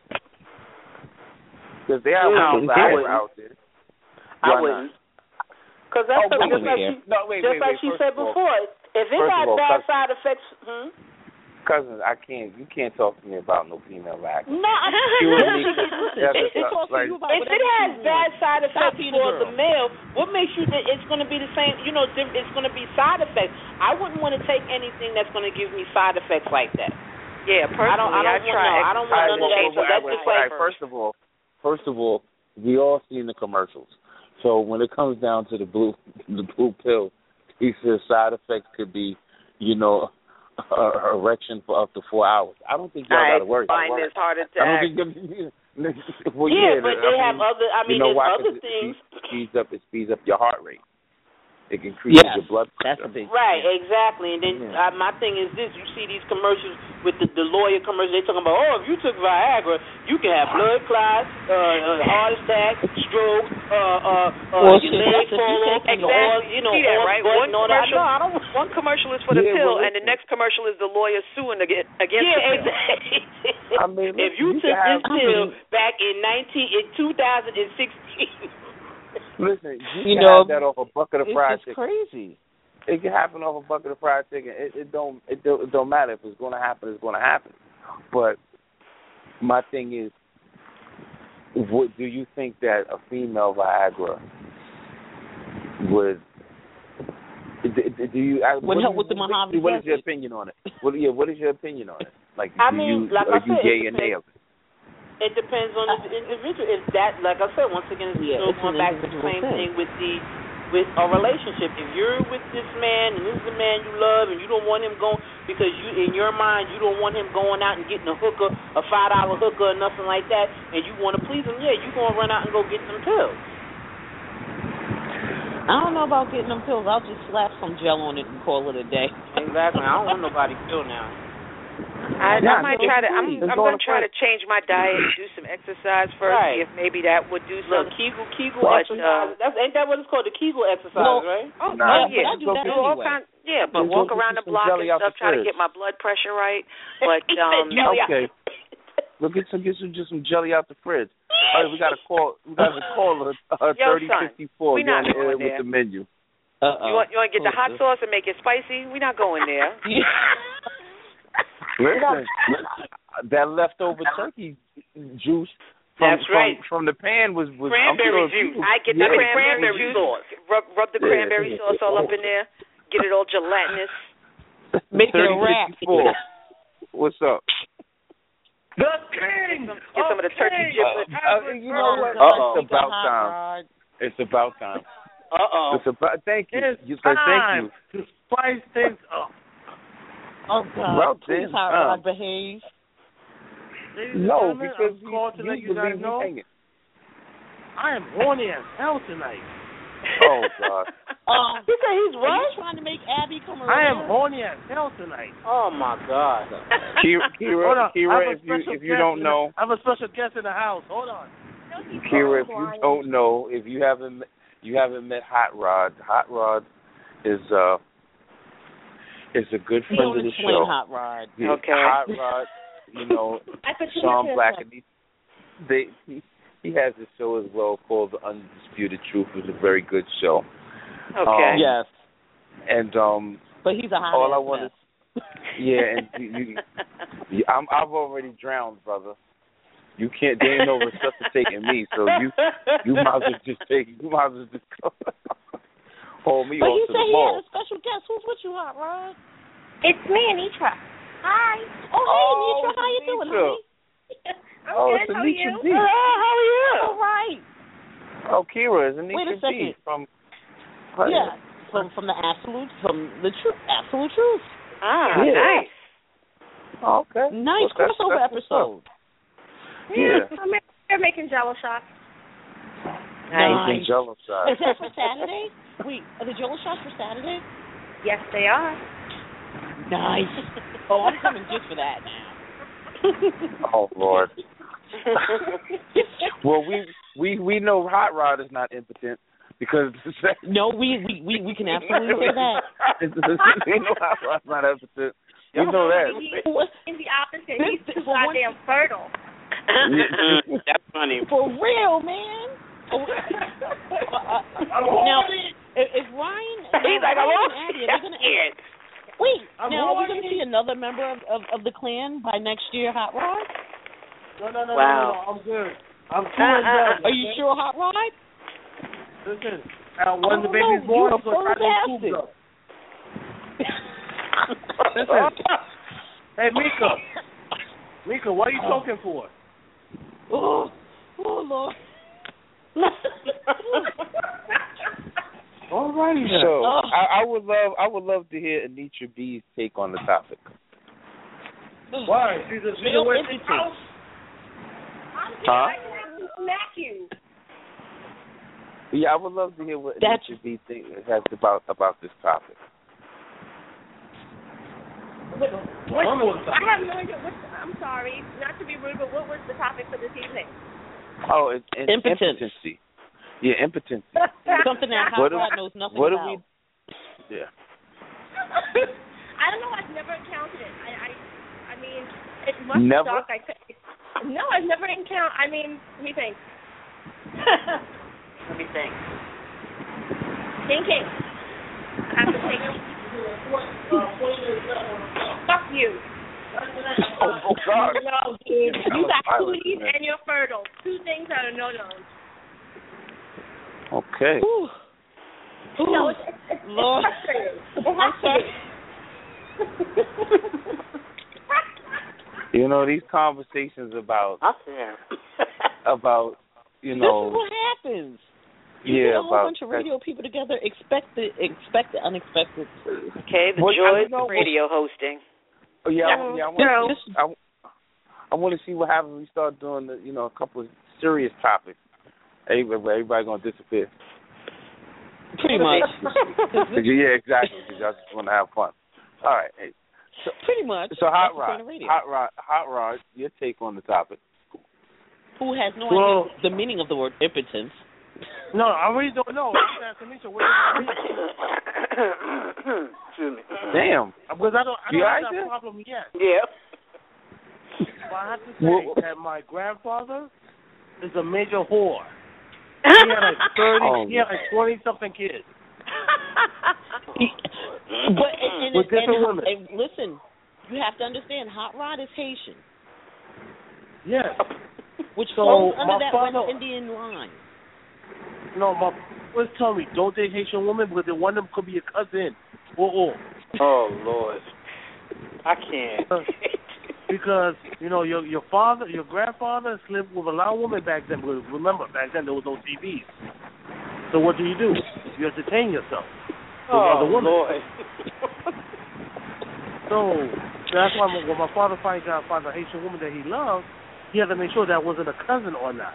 Because they have No, female I Viagra wouldn't. out there. I Why wouldn't. not? Because that's Oh, the, wait, just wait, like yeah. she, No, wait, just wait, like wait. she First said of all- before. If it first got of all, bad cous- side effects, hmm? Cousins, I can't. You can't talk to me about no female Viagra. No, I You and me, Listen, that's she a- talks to like- you about if whatever it has she bad wants. side Stop effects being a for girl. the male, what makes you that it's going to be the same? You know, dim- it's going to be side effects. I wouldn't want to take anything that's going to give me side effects like that. Yeah, personally, I don't. I don't want. try No, I don't want All right, none of well, that. well, So well, that's well, just all like right, first of all, first of all, we all seen the commercials. So when it comes down to the blue, the blue pill, he says side effects could be, you know, uh, erection for up to four hours. I don't think y'all I got to worry find about this it. heart I attack. don't think. Well, yeah, yeah, but I they mean, have other. I mean, you know there's why? other 'Cause it things. speeds up. It speeds up your heart rate. It increases Yes, your blood pressure. that's a big. Right, exactly. And then Yeah. uh, my thing is this: you see these commercials with the, the lawyer commercials. They talking about, oh, if you took Viagra, you can have blood clots, uh, uh, heart attack, stroke, uh, uh, uh, Well, your shit, leg that's if you fall off, take and it. all, you know, See that, all right? butt One and all that. commercial- No, I don't. One commercial is for the Yeah, pill, well, and the listen. next commercial is the lawyer suing against, against Yeah, the pill. exactly. I mean, if you, you took can this have- pill I mean- back in nineteen in two thousand sixteen. Listen, you, You can know, have that off a bucket of It's fried just chicken. crazy. It can happen off a bucket of fried chicken. It, it don't. It don't. It don't matter if it's going to happen. It's going to happen. But my thing is, what do you think that a female Viagra would? Do, do you? I- Would what help do you- with the what- Mojave What is your Desert. opinion on it? What? Yeah. What is your opinion on it? Like, I do mean, you, like are I you said, gay it or depends. nay of it? It depends on the individual. If that, like I said, once again, it's Yeah, still it's going an back to the individual same thing. thing with the with a relationship. If you're with this man and this is the man you love, and you don't want him going because you, in your mind, you don't want him going out and getting a hooker, a five dollar hooker, or nothing like that, and you want to please him, yeah, you gonna run out and go get them pills. I don't know about getting them pills. I'll just slap some gel on it and call it a day. Exactly. I don't want nobody pill now. I, Yeah, I might it's try to. free. I'm, It's I'm going going to try to to change my diet, do some exercise first, Right. see if maybe that would do Look, something. Kegel, Kegel But, exercise. uh, That's, ain't that what it's called? The Kegel exercise, Well, right? Oh, Nah, oh yeah, but I do that all anyway. kind. Yeah, but Just walk go around get the some block jelly and out stuff, the try to fridge. get my blood pressure right. But um, Jelly out Okay. We'll get some, get some, just some jelly out the fridge. All right, we got a call. We got a caller. Uh, Yo, thirty son, fifty four. we not You're on the air going with there. the menu. Uh-oh. you want you want to get the hot sauce and make it spicy? We're not going there. Listen, that leftover turkey juice from That's right. from, from the pan was was Cranberry I'm sure juice. people- I get yeah, the cranberry, cranberry juice, sauce. rub rub the Yeah. cranberry sauce all up in there, get it all gelatinous. Make it a wrap. thirty fifty-four. What's up? The king. Get some, get some of the turkey Okay. giblets. Uh, uh, you know what? Uh-oh. It's about time. It's about time. Uh-oh. It's about. Thank you. It's You said time thank you. to spice things up. Oh, God. Well, Please, then, Hot um, Rod, behave. Ladies and No, gentlemen, because I'm called to you, let you you guys believe me know hanging. I am horny as hell tonight. Oh God. Um, He said he's are what? you trying to make Abby come around? I am horny as hell tonight. Oh, my God. Kira, Hold Kira, on. I Kira have a if you special if you guest don't in know, the, I have a special guest in the house. Hold on. Kira, if you don't know, if you haven't you haven't met Hot Rod, Hot Rod is uh is a good You friend don't of the explain show. Hot Rod. Yeah, Okay. Hot Rod, you know, Sean Black and he, they he, he has a show as well called The Undisputed Truth. It's a very good show. Okay. Um, Yes, And um but he's a hot all I ass want mess. is yeah, and you, you, you I'm I've already drowned, brother. You can't. There ain't no resuscitating me. So you you might as well just take. You might as well just go. pull me But off he to said the he ball. had a special guest. Who's with you, Hot Rod? It's me, Anitra. Hi. Oh, hey, Oh, Anitra. How you doing, Anitra. honey? I'm Oh, good. it's How are Anitra you? B. Uh, how are you? All right. Oh, Kira is Anitra Wait a B second. from. Yeah, from from the absolute, from the truth, absolute truth. Ah, Yeah. nice. Oh, okay. Nice Well, that's- crossover that's what's episode. Yeah. I'm here making Jello shots. Nice. Nice. Jello shot. Is that for Saturday? Wait, are the Jello shots for Saturday? Yes, they are. Nice. Oh, I'm coming just for that now. Oh Lord. Well, we we we know Hot Rod is not impotent because No, we, we, we, we can absolutely say that. we know Hot Rod's not impotent. We know that. In the opposite, he's too goddamn fertile. That's funny. For real, man. Oh, uh, uh, now, if, if Ryan, He's now, like, Ryan I'm and Abby, are they gonna, wait, I'm now are we horny. going to see another member of, of, of the clan by next year, Hot Rod? No, no, no, Wow. no, no, I'm good. I'm too Uh, uh, indulged. Are you sure, Hot Rod? Listen, uh, when the I don't baby's know. born, You're I'm going to try a those tubes bastard. up. Listen. Hey, Mika. Mika, what are you choking for? Oh, oh Lord. All righty then. So Oh. I, I would love I would love to hear Anitra B's take on the topic. Why? She's a, she's a Real witch. entity. Huh? Smack you. Yeah, I would love to hear what That's- Anitra B thinks has about about this topic. What, what, I don't know what the I have no idea. What, I'm sorry, not to be rude, but what was the topic for this evening? Oh, it, it, Impotence. impotency. Yeah, impotency. Something that Hot What do- Rod knows nothing what do about. we? Yeah. I don't know. I've never encountered it. I, I, I mean, it must Never? suck. I could, no, I've never encountered. I mean, let me think. Let me think. Thinking. I have to think. Fuck you. Oh, oh God. No, dude. You got Violence, cooties man. and you're fertile. Two things that are no-nos. Okay. Ooh. Ooh. No, it's, it's, it's Lord. frustrating. It I'm has to sorry. be. You know, these conversations about I can. about you This know is what happens. You yeah get a whole about bunch of radio people together. Expect the expect the unexpected. Please. Okay, the Well, I joys know of radio hosting. Oh, yeah, I, yeah. I want, Just- I, I want to see what happens when we start doing the, you know, a couple of serious topics. Everybody, everybody gonna disappear. Pretty much. Yeah, exactly. Because y'all just want to have fun. All right. Hey, so, Pretty much. so hot That's the rod, point of radio. hot rod, hot rod. Your take on the topic? Who has no Well- idea the meaning of the word impotence? No, I really don't know. I'm asking Misha, what does that mean? Excuse me. Damn. Because I don't, I You don't like have that it? problem yet. Yeah. But I have to say Well- that my grandfather is a major whore. He had like thirty, Oh, he had like twenty something kids. But and, and, With and, different and, women. and listen, you have to understand, Hot Rod is Haitian, Yes. which So, falls under my that father- West Indian line. No, my always tell me don't date Haitian women because one of them could be your cousin or all. Oh Lord, I can't. Because you know your your father, your grandfather slept with a lot of women back then. Because remember, back then there was no T Vs. So what do you do? You entertain yourself with Oh other women. Lord. So that's why when when my father finally got find a Haitian woman that he loved, he had to make sure that wasn't a cousin or not.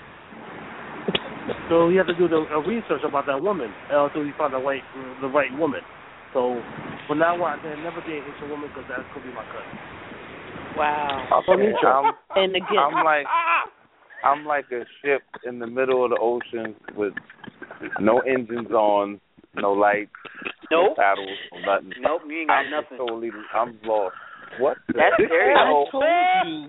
So he had to do the uh, research about that woman uh, until he found the right the right woman. So from now on, I can never date a Haitian woman because that could be my cousin. Wow. Okay. I'm, And again, I'm like I'm like a ship in the middle of the ocean with no engines on, no lights, no Nope. paddles, no nothing. Nope, you ain't got I'm nothing. just totally, I'm lost. What? the That's serious. I hell? told you.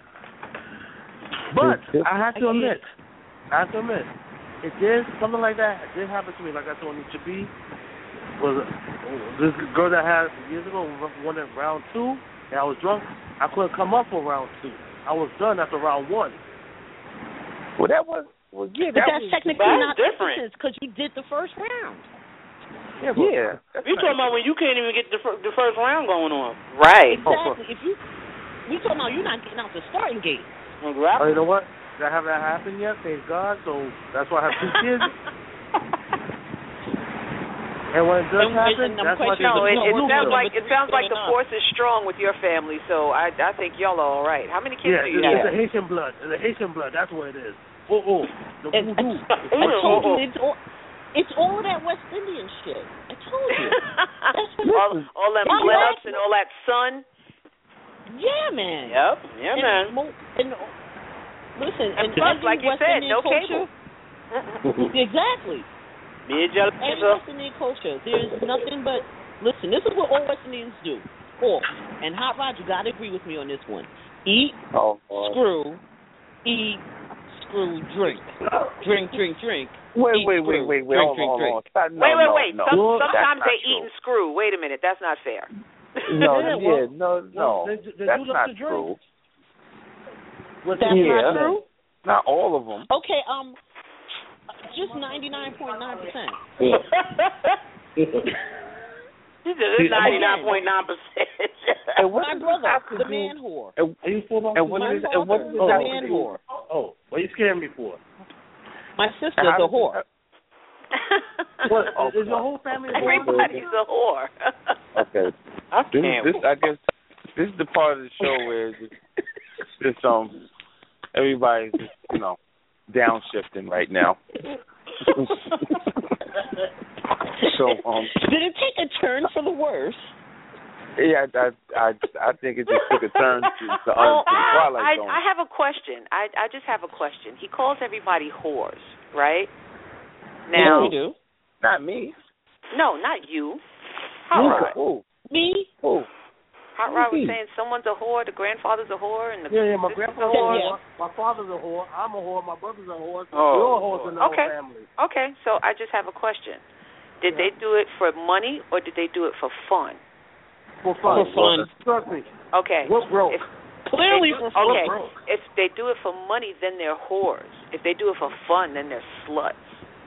But I have to admit, I have to admit, it did something like that. It did happen to me. Like I told you, Chabi was this girl that I had years ago won in round two, and I was drunk. I couldn't come up for round two. I was done after round one. Well, that was, well, yeah, But that that's was technically that's not different. impotence because you did the first round. Yeah. But Yeah. We talking about when you can't even get the, fir- the first round going on. Right. Exactly. If you, we talking about you not getting out the starting gate. Oh, you know what? That haven't happened yet, thank God. So that's why I have two kids. And when it does And- happen, and I'm that's why quite No, there's it, a it new sounds bill. like it sounds like the Enough. force is strong with your family. So I I think y'all are all right. How many kids Yeah, do you it's, have? it's a Haitian blood. It's a Haitian blood. That's what it is. Oh, oh, the And- voodoo. I told you it's all, it's all of that West Indian shit. I told you. That's what all, all them Yeah, flare right. ups and all that sun. Yeah, man. Yep. Yeah, and, man. mo- and listen, And and plus, every like you West said, Indian no culture, exactly. Me and Jelly Every Pizza. West Indian culture, there's nothing but listen. This is what all West Indians do. All and Hot Rod, you gotta agree with me on this one. Eat, Oh, God. screw, eat, screw, drink, drink, drink, drink. Wait, eat, wait, screw, wait, wait, wait. drink, Hold drink, on, drink. hold on. Stop. No, wait, wait, no, wait. no. Some, That's sometimes not they true. eat and screw. Wait a minute, that's not fair. No, Yeah, yeah, well, no, no. well, they- they That's do love not to drink. true. What's That's Yeah. not true. Not all of them. Okay, um, just ninety-nine point nine percent. He said it's ninety-nine point nine percent. And what My does brother, this have to the do- man whore. And, Are you full on? and what My is and what father, does the this have man to do? whore. Oh, what are you scaring me for? My and sister's how a does whore. this What? Oh, is your whole family? a whore? Everybody's a whore. have- Okay. I This, can't. this, I guess, this is the part of the show where it's, it's um, everybody's just, you know, downshifting right now. So um, Did it take a turn for the worse? yeah, I I I think it just took a turn to, to, Well, to the Twilight I, Zone. I have a question. I I just have a question. He calls everybody whores, right? Now, Yes, we do. Not me. no, not you. Who? Hot Rod. Who? Me? Who? Hot Rod was Me. saying someone's a whore, the grandfather's a whore, and the Yeah, yeah, my sister's grandpa's a a whore. whore. My father's a whore. I'm a whore. My brother's a whore. Oh, We're all whores in the okay. whole family. Okay, so I just have a question. Did Yeah. they do it for money or did they do it for fun? For fun. For fun. Trust me. Okay. We're broke. If Clearly they do, for fun. okay. We're broke. If they do it for money, then they're whores. If they do it for fun, then they're sluts.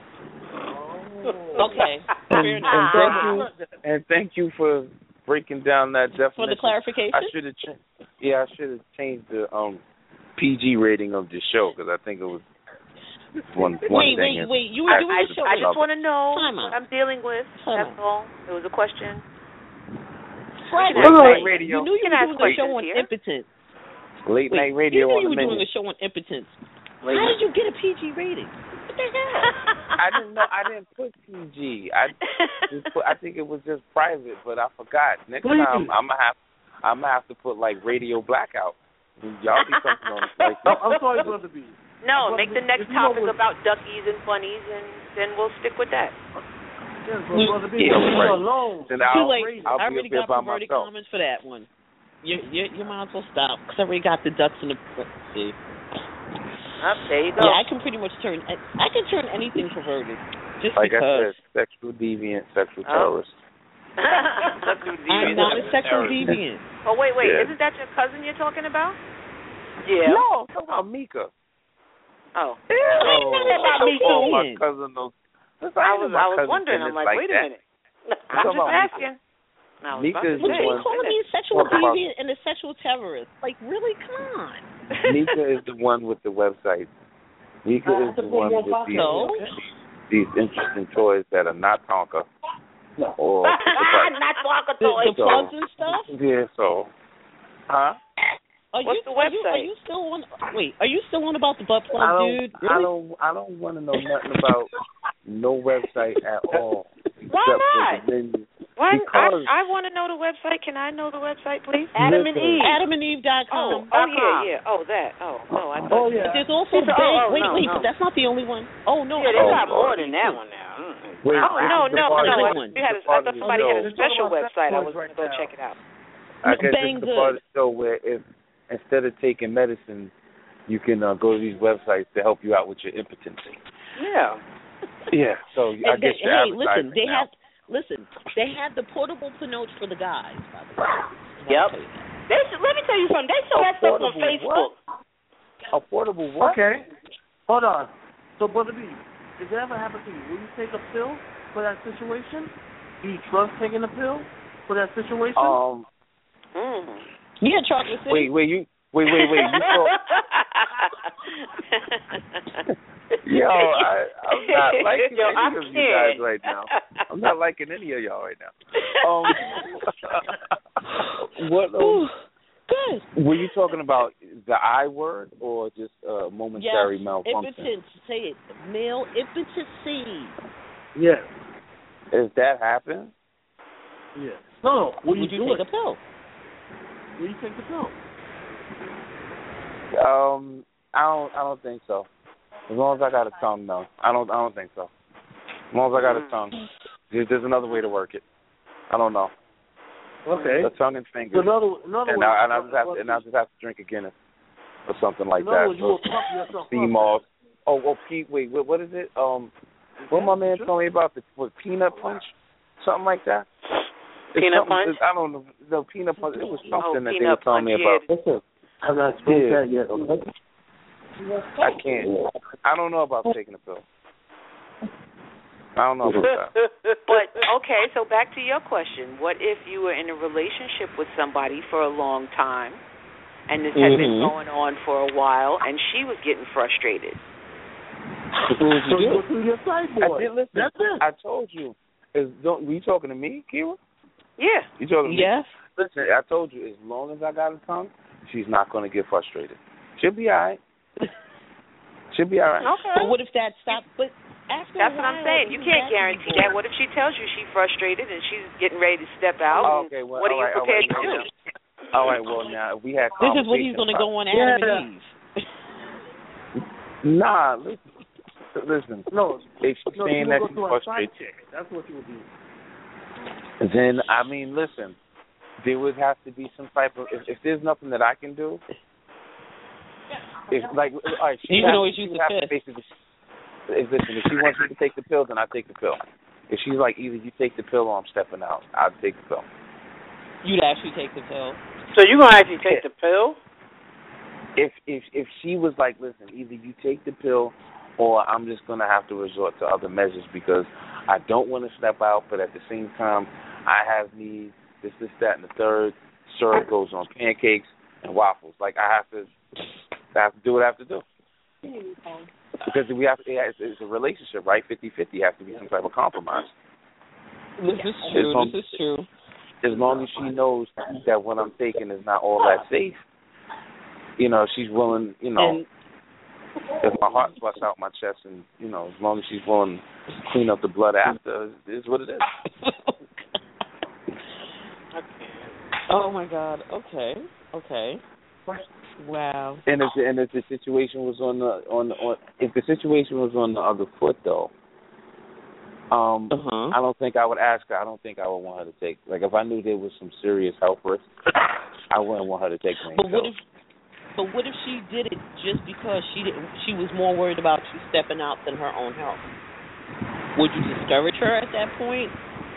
Okay. Fair And enough. thank you, and thank you for breaking down that definition. For the clarification? I should have, cha- yeah, I should have changed the um P G rating of the show because I think it was one one Wait, thing. wait, is- wait. You were I, doing I, the show. I wait. just want to know Time what out. I'm dealing with. Time That's out. all. It was a question. Friday Late night night radio. You knew you You can were ask doing a show questions on here. impotence. Late Wait, night radio you knew on you the were doing menu. a show on impotence. How did you get a P G rating? What the hell? I didn't know. I didn't put P G. I just put, I think it was just private, but I forgot. Next Please. time I'm gonna have I'm gonna have to put like radio blackout. Y'all be something on it like I'm, that. I'm sorry, brother B. No, Brother make the B, next if you know topic what- about duckies and bunnies, and then we'll stick with that. Yes, but brother B, Yeah, leave right. it alone. Then Too I'll, late. I'll I be already up here got by perverted myself. comments for that one. You, you, you might as well stop because I already got the ducks in the. See. Up, there you go. Yeah, I can pretty much turn. I can turn anything perverted. Just Like because. I said, sexual deviant, sexual Oh. terrorist. I'm not a sexual deviant. Oh, wait, wait. Yeah. Isn't that your cousin you're talking about? Yeah. No, I'm talking about Mika. Oh. Yeah. ain't nothing about Mika. Oh, my cousin knows. Listen, I know was my I was cousin wondering. I'm Dennis like, wait a that. minute. I'm talking just about Mika. asking. I was Mika about to is What the say, you one- calling me a sexual What about- deviant and a sexual terrorist? Like, really? Come on. Mika is the one with the website. Mika is the one with these, No. these interesting toys that are not Tonka. Or Not Tonka The, toys. the plugs and stuff? yeah, so. Huh? Are What's you, the are you, are website? you still on? Wait, are you still on about the butt plug, I don't, dude? I Really? don't, I don't want to know nothing about no website at all. Why except for not? the menu. Why? Because- I, I want to know the website. Can I know the website, please? Adam and Listen. Eve. Adam and Eve dot Oh, com. oh yeah, yeah. Oh, that. Oh, no. I thought. Oh, yeah. But there's also Oh, Bang. oh, wait, no, wait, no. but that's not the only one. Oh no, Yeah, I they Oh, got God. more than that one now. Mm. Wait, Oh, this no, is the no, part no. of I, the- you had a, the part I thought of the somebody show. had a special Let's talk about website. I sex was toys going to go right check it out. I guess Bang this is the part of Good. the show where if instead of taking medicine, you can uh, go to these websites to help you out with your impotency. Yeah. Yeah. So I And guess they, you're hey, listen, advertising they now. have listen. They have the portable Pinotes for the guys. By the way. Yep. I'll tell you that. They should, let me tell you something. They show that stuff on Affordable Facebook. Affordable what? Okay. Hold on. So, brother B, if it ever happens to you, will you take a pill for that situation? Do you trust taking the pill for that situation? Um. Mm. Yeah, chocolate city. Wait, wait, you. Wait, wait, wait. You thought, yo, I, I'm not liking Yo, any I of you guys can't. right now. I'm not liking any of y'all right now. Um, what? Um, Good. were you talking about the I word or just uh, momentary Yes, malfunction? impotent. Say it. Male impotency. Yes. Does that happen? Yes. No, no. Will you, Would you do take it? a pill? Will you take the pill? Um, I don't. I don't think so. As long as I got a tongue, no. I don't. I don't think so. As long as I got a tongue, there's, there's another way to work it. I don't know. Okay. A tongue and fingers. So another, another and, way, I, and I just have to, and I just have to drink a Guinness or something like in other that. words, you will pump yourself Steam up. off. Oh, oh, Pete. Wait, what, what is it? Um, what my man told me about the what, peanut punch, something like that. It's Peanut something- punch? I don't know. No, peanut punch. It was something Oh, that they peanut were telling me punch, about. yeah. Listen, I'm not explained Yeah. that yet. Okay? I can't. I don't know about taking a pill. I don't know about that. But okay, so back to your question. What if you were in a relationship with somebody for a long time, and this had been Mhm. going on for a while, and she was getting frustrated? What would So you you do? go through your I sideboard. did listen. That's it. I told you. Is don't were you talking to me, Kira? Yeah. You talking to me? Yes. Listen, I told you. As long as I got a tongue, she's not going to get frustrated. She'll be all right. She'll be all right. Okay. But what if that stopped? But after That's a what I'm while, saying. You can't guarantee that. What if she tells you she's frustrated and she's getting ready to step out? Oh, and okay. Well, what are all you right, all prepared right, to do? well, All right. Well, now if we had. This is when he's going to go on Adam Yeah. and Eve. Nah, listen. Listen. No, If she's no, saying you that will she's go to a side frustrated, chick. That's what you would do. then I mean, listen. There would have to be some type of. If, if there's nothing that I can do, if like, all right, she You can has- always she use would the have to fist. basically. If, listen, if she wants me to take the pill, then I take the pill. If she's like, either you take the pill or I'm stepping out, I'll take the pill. You'd actually take the pill. So you're gonna actually take the pill? If if if she was like, listen, either you take the pill or I'm just gonna have to resort to other measures because I don't want to step out, but at the same time I have needs, this, this, that, and the third. Syrup goes on pancakes and waffles. Like I have to, I have to do what I have to do. Because we have, it's, it's a relationship, right? fifty-fifty has to be some type of compromise. This is true. As long- This is true. As long as she knows that what I'm taking is not all that safe, you know, she's willing, you know, And if my heart busts out my chest and, you know, as long as she's willing to clean up the blood after, it is what it is. oh my God. Okay. Okay. Wow. And if and if the situation was on the on the, on if the situation was on the other foot though, um, Uh-huh. I don't think I would ask her. I don't think I would want her to take. Like if I knew there was some serious health risk, I wouldn't want her to take me. But what if? But what if she did it just because she didn't? She was more worried about you stepping out than her own health. Would you discourage her at that point?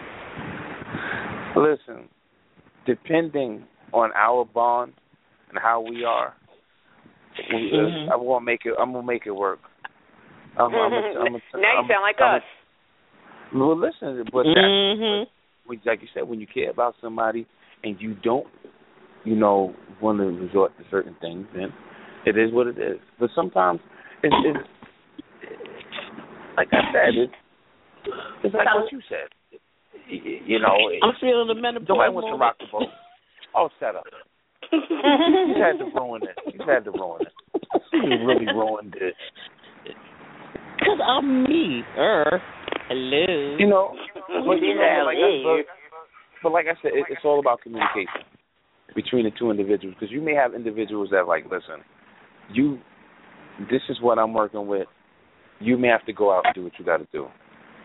Listen, depending on our bond and how we are, we, Mhm. I'm gonna make it. I'm gonna make it work. I'm, I'm a, I'm a, now you I'm, sound like I'm us. A, well, listen, but that's, Mm-hmm. when, like you said, when you care about somebody and you don't, you know, want to resort to certain things, then it is what it is. But sometimes it's, it's like I said, it's, it's like what you said. You, you know, I'm feeling the menopause. nobody wants to moment. rock the boat. Oh, shut up. You had to ruin it. You had to ruin it. You really ruined it. Cause I'm me. Er. Hello. You know, but, you know, like, but, but like I said, it, it's all about communication between the two individuals. Because you may have individuals that like, listen, you, this is what I'm working with. You may have to go out and do what you got to do.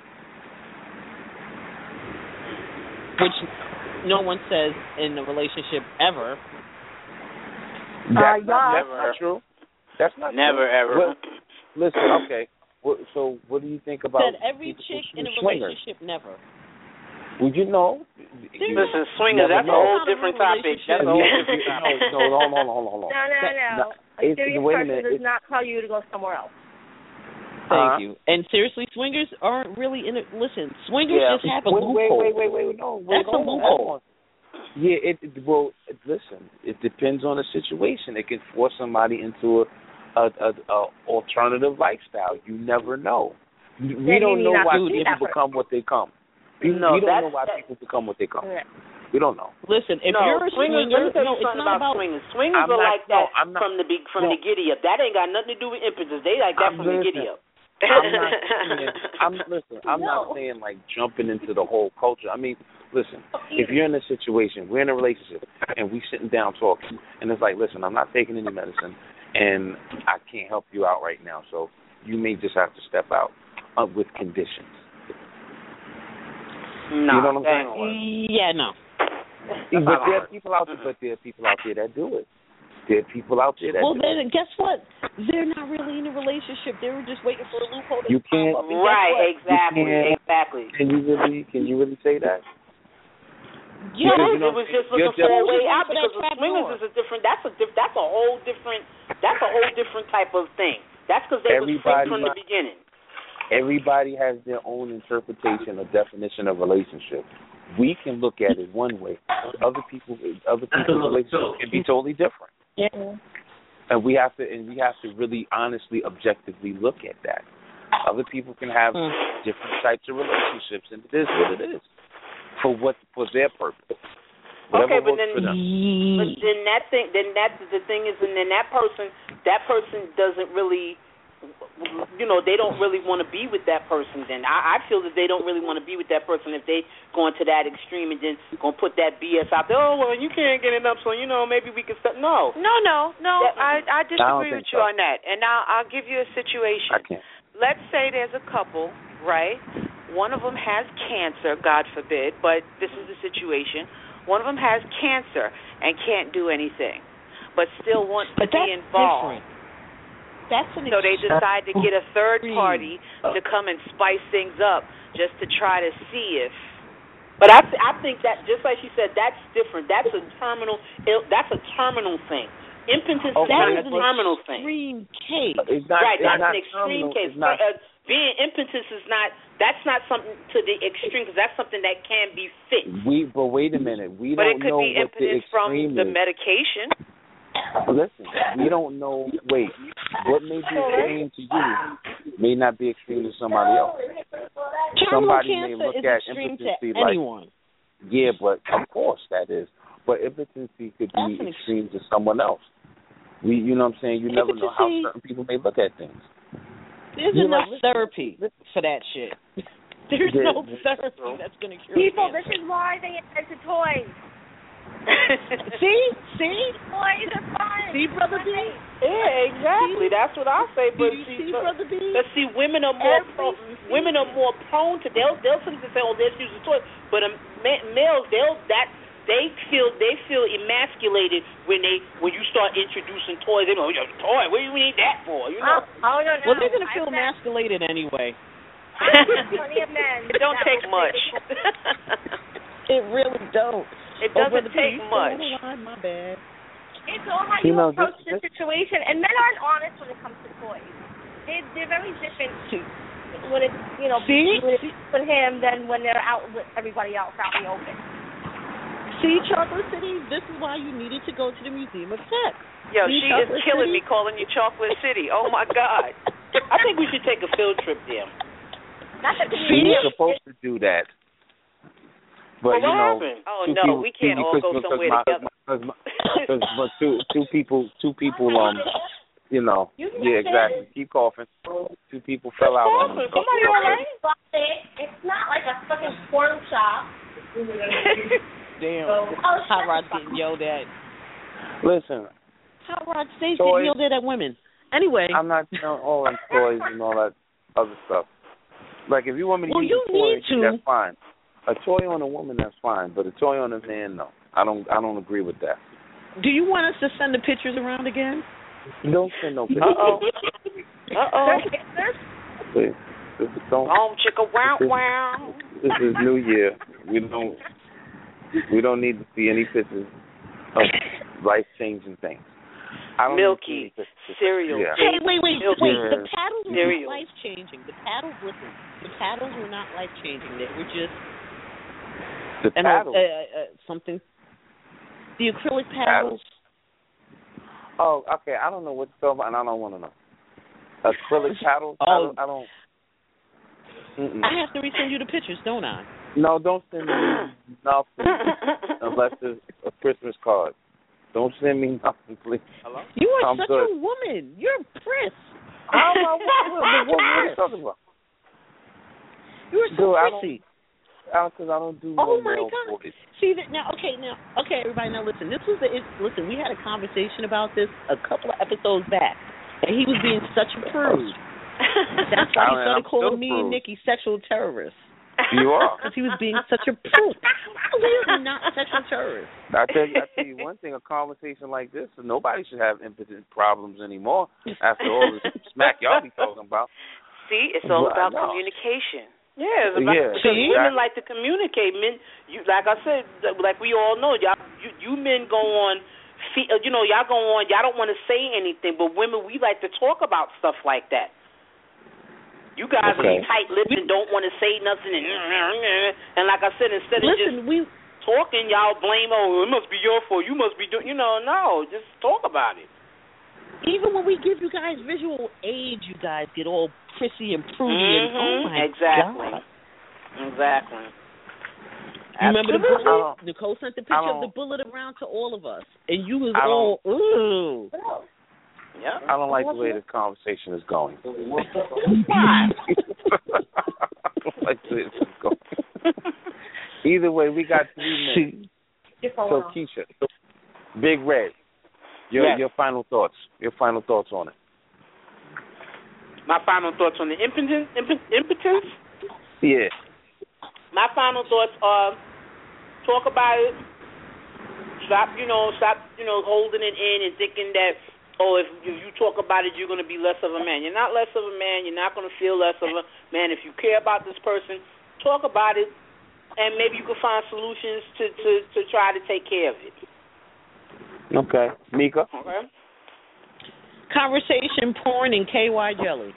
Which no one says in a relationship ever. That's, Uh, not, yeah. that's not true. That's not Never true. ever. Well, listen, okay. What, so what do you think about Said every people chick who in a swingers? relationship never. Well, you know. You, Listen, swingers, never that's a know. whole different topic. That's a whole different topic. No, no, hold on, hold on, hold on. No, no, That- no. no, A it's- serious wait a person minute. does It's- not tell you to go somewhere else. Thank Uh-huh. you. And seriously, swingers aren't really in it. Listen, swingers Yeah. just have a wait, loophole. Wait, wait, wait, wait, no. Wait, That's a hold on, loophole. hold on. Yeah, it well. Listen, it depends on the situation. It can force somebody into a, a, a, a alternative lifestyle. You never know. We Then don't you know need not why to see people that person. become what they come. We, No, we don't that's- know why that- people become what they come. Yeah. We don't know. Listen, if no, you're a swingers, swinger, let me tell no, you it's something not about about. swingers. Swingers I'm are not- like no, that I'm not- from the be- from no. the giddy up. That ain't got nothing to do with impetus. They like that I'm from the listen. giddy up. I'm not saying. I'm listen. I'm No. not saying like jumping into the whole culture. I mean, listen. If you're in a situation, we're in a relationship, and we sitting down talking, and it's like, listen, I'm not taking any medicine, and I can't help you out right now, so you may just have to step out uh, with conditions. No, you know what I'm that ain't saying? gonna work. Yeah, no. But there are people out there. But there are people out there that do it. There are people out there that Well, do then it. guess what? They're not really in a relationship. They were just waiting for a loophole to You can't- pop up. And guess Right, what? exactly, You can't- exactly. Can you really? Can you really say that? Yeah, Because, you know, it was just you're looking for a just- way Just out for that because the trap swingers door. is a different. That's a diff, that's a whole different. That's a whole different type of thing. That's because they was free Everybody from the might- beginning. Everybody has their own interpretation or definition of relationship. We can look at it one way. Other people, other people's relationships can be totally different. Yeah. And we have to, and we have to really, honestly, objectively look at that. Other people can have Mm. different types of relationships, and it is what it is for what for their purpose. Whatever Okay, but works then- for them. But then that thing, then that the thing is, and then that person, that person doesn't really, you know, they don't really want to be with that person. Then I, I feel that they don't really want to be with that person if they going to that extreme and then gonna put that B S out there. Oh well, you can't get enough, so you know maybe we can start. No, No, no, no. That- I I don't disagree think with you so. on that. And now I'll give you a situation. I can't. Let's say there's a couple, right? One of them has cancer, God forbid, but this is the situation. One of them has cancer and can't do anything, but still wants to But be that's involved. different. That's an So they ex- decide to get a third extreme. party to come and spice things up just to try to see if. but I th- I think that just like she said, that's different. That's a terminal. ill- That's a terminal thing. Impotence Okay, is not That a is an terminal thing. extreme case. It's not. Right, it's that's not an extreme terminal, case. It's not, Uh, being impotent is not. That's not something to the extreme because that's something that can be fixed. we, but wait a minute. We But don't it could know be what the impotence from extreme the is. medication. Listen, we don't know. Wait, what may be extreme to you may not be extreme to somebody else. Terminal Somebody may cancer look is at extreme to impotency like- anyone. Yeah, but of course that is. But impotency could That's be an extreme to someone else. We, you know what I'm saying? You never know how Impotency- certain people may look at things. There's You enough know, listen, therapy listen. for that shit. There's Yeah, no yeah. therapy that's going to cure People, cancer. this is why they invented toys. See? See? Toys are fun. See, Brother B? Yeah, exactly. That's what I say. But Did you see, see, but, Brother B? but see, women are more Every pro, women are more prone to they'll they'll simply say, oh, let's use a toy. But um, ma- males, they'll that they feel they feel emasculated when they when you start introducing toys. They know, oh, toy. What do you need that for? You know. Oh, oh no, no. Well, they're going to feel I've met- emasculated anyway. I've met plenty of men. It don't that take will say much. It really don't. It Oh, doesn't Brother take B, much. go on, my bad. It's all how You you, know, approach this- the situation, and men aren't honest when it comes to toys. They, they're very different when it's, you know, See? when it's with him than when they're out with everybody else out in the open. See, Chocolate City, this is why you needed to go to the Museum of Sex. Yo, See, she is Chocolate killing City? me calling you Chocolate City. Oh, my God. I think we should take a field trip there. Not that We were supposed to do that, but Well, you what know, happened? Oh, two no, people, we can't two, all because, go because somewhere my, together. Because my, because my two two people two people um you know You can yeah get exactly keep coughing. Two people fell out on me. Somebody all right? It's not like a fucking porn shop. Damn. Oh, Hot Rod's getting yelled at. Listen, Hot Rod stays Toys. getting yelled at at women. Anyway. I'm not you know, all them toys and all that other stuff. Like if you want me to Well, use you a toy, need to. that's fine. A toy on a woman, that's fine, but a toy on a man, no. I don't I don't agree with that. Do you want us to send the pictures around again? Don't send no pictures. Uh-oh. Uh-oh. Please. This is- Don't. Home chicka wow wow. This is New Year. We don't we don't need to see any pictures of life changing things. I don't milky, need to- cereal. Yeah. Hey, wait, wait, Milky. wait. Yeah. The paddles were Cereal. not life changing. The paddles, listen. The paddles were not life changing. They were just The and paddle. Uh, uh, something. The acrylic paddles. Oh, okay. I don't know what to talk about, and I don't want to know. Acrylic paddles. I Oh. don't. I don't mm-mm. I have to resend you the pictures, don't I? No, don't send me nothing unless it's a Christmas card. Don't send me nothing, please. Hello? You are I'm such good. a woman. You're a priss. How am I? What, what, what are you talking about? You are so Dude, I don't- prissy. Because I don't do Oh no my male God! voice. See that now? Okay, now, okay, everybody. Now listen. This was the it, listen. We had a conversation about this a couple of episodes back, and he was being such a prude. That's why he I mean, started I'm calling still me prude. and Nikki sexual terrorists. You are. Because he was being such a prude. We are not sexual terrorists. I tell you, I tell you one thing: a conversation like this, nobody should have impotent problems anymore. After all this smack y'all be talking about. See, it's all Well, about no. communication. Yeah, it's about, Yeah. because See? women like to communicate. Men, you like I said, like we all know, y'all, you, you men go on, fe- you know, y'all go on, y'all don't want to say anything, but women, we like to talk about stuff like that. You guys Okay. are tight-lipped and don't want to say nothing, and, and like I said, instead of Listen, just we talking, y'all blame, oh, it must be your fault, you must be doing, you know, no, just talk about it. even when we give you guys visual aids, you guys get all prissy and prudy and oh Mhm, my exactly. God. Exactly. You remember the Absolutely. bullet? Nicole sent the I picture of don't- the bullet around to all of us, and you was I don't- all ooh. Yeah. I don't like the way this conversation is going. Why? I don't like the way this is going. Either way, we got three minutes. So, Keisha, Big Red, your Yes. your final thoughts. Your final thoughts on it. My final thoughts on the impotence. Imp- impotence. Yeah. My final thoughts are: talk about it. Stop, you know, stop, you know, holding it in and thinking that, oh, if, if you talk about it, you're going to be less of a man. You're not less of a man. You're not going to feel less of a man. If you care about this person, talk about it, and maybe you can find solutions to, to, to try to take care of it. Okay. Mika? Okay? Conversation, porn, and K Y jelly.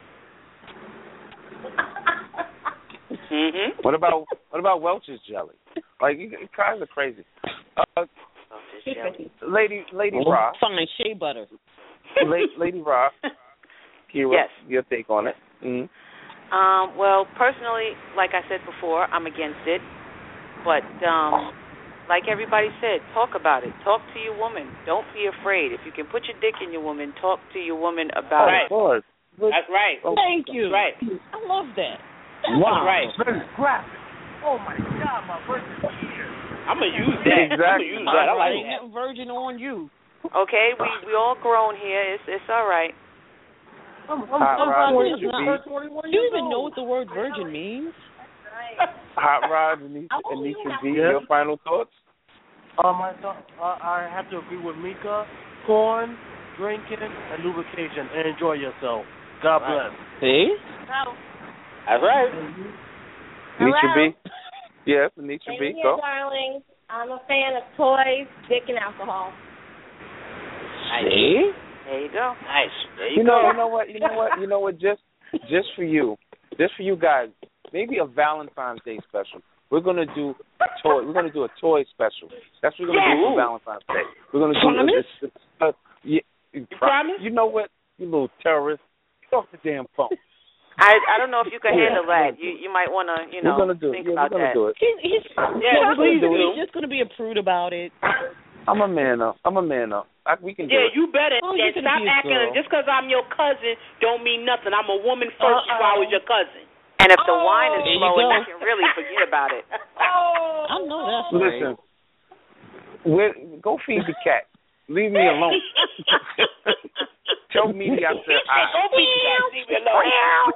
Mm-hmm. What about what about Welch's jelly? Like, you, you guys are crazy. Uh, Lady Lady Ra, Fine, shea butter. Lady, Lady Ra, Kira, Yes. your take on it. Mm-hmm. Um, well, personally, like I said before, I'm against it. But um, like everybody said, talk about it. Talk to your woman. Don't be afraid. If you can put your dick in your woman, talk to your woman about Right. Of course. That's right. Thank you. That's right. I love that. Wow. Right. Very graphic. Oh my God, my birthday here. I'm going to use that. I'm going Exactly. to use that. I like Ain't that. nothing virgin on you. it. Okay, we we all grown here. It's it's all right. I'm, I'm, Hot I'm Rod, twenty, Mister I'm B. twenty-one Do you years even know old. what the word virgin means? Hot Rod, Anisha, Anisha B, Yeah. your final thoughts? Um, I, thought, uh, I have to agree with Mika. Porn, drinking, and lubrication, and enjoy yourself. God bless. See? That's right. Anisha Hello? B? Yes, Anisha Same B, here, go. darling. I'm a fan of toys, dick, and alcohol. See? There you go. Nice. There you, You know, go. you know what, you know what, you know what, just just for you, just for you guys, maybe a Valentine's Day special. We're gonna do toy. We're gonna do a toy special. That's what we're gonna do Yeah. for Valentine's Day. We're gonna do Promise? this. this, uh, yeah, you promise? You know what, you little terrorist, get off the damn phone. I I don't know if you can Yeah. handle that. You you might want to you know we're gonna do it. think Yeah, about we're gonna that. do it. He, he's, Yeah, he's, please gonna- do. he's just going to be a prude about it. I'm a man up. I'm a man up. I, we can do Yeah, it. you better. Oh, and you're gonna stop be a acting. girl. Just because I'm your cousin don't mean nothing. I'm a woman first before I was your cousin. And if the wine is There you flowing, go. you can really forget about it. Oh. I know that's right. Listen, we're, go feed the cat. Leave me alone. Tell me I said I. Don't be leave me alone.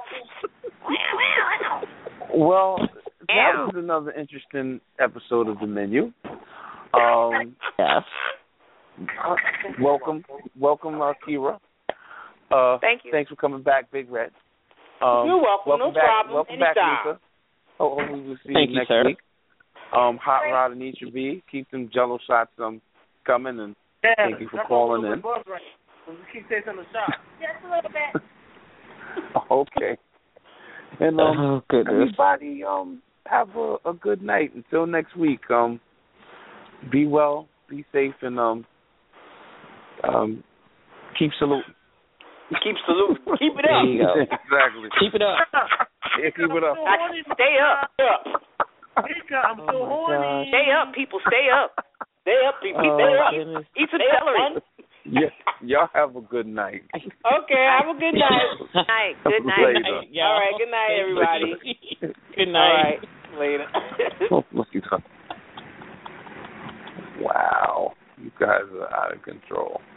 Well, that was another interesting episode of The Menu. Um, Yes. welcome, welcome, uh, Kira. Uh, Thank you. Thanks for coming back, Big Red. Um, You're welcome. Welcome No back, problem. welcome back, Anytime. Mika. Oh, hopefully we'll see Thank you you, next sir. week. Um, Hot Rod and Anisha B, keep them Jello shots um coming, and Yeah, thank you for that's calling all in. the buzz right. Let's keep tasting the shot. Just a little bit. Okay. And um, Oh, goodness. everybody um have a, a good night. Until next week. Um, be well, be safe, and um, um, keep saluting. Keep saluting. Keep it up. There you go. Exactly. Keep it up. Yeah, keep it up. Stay up. I'm so Oh, my horny. gosh. Stay up, people. Stay up. Stay up, people. Oh, Stay up. goodness. Eat some Stay up, celery. son. Yeah, y'all have a good night. Okay, have a good night. Good night. Good night. Later. All right, good night, everybody. Good All night. right, later. Later. Wow, you guys are out of control.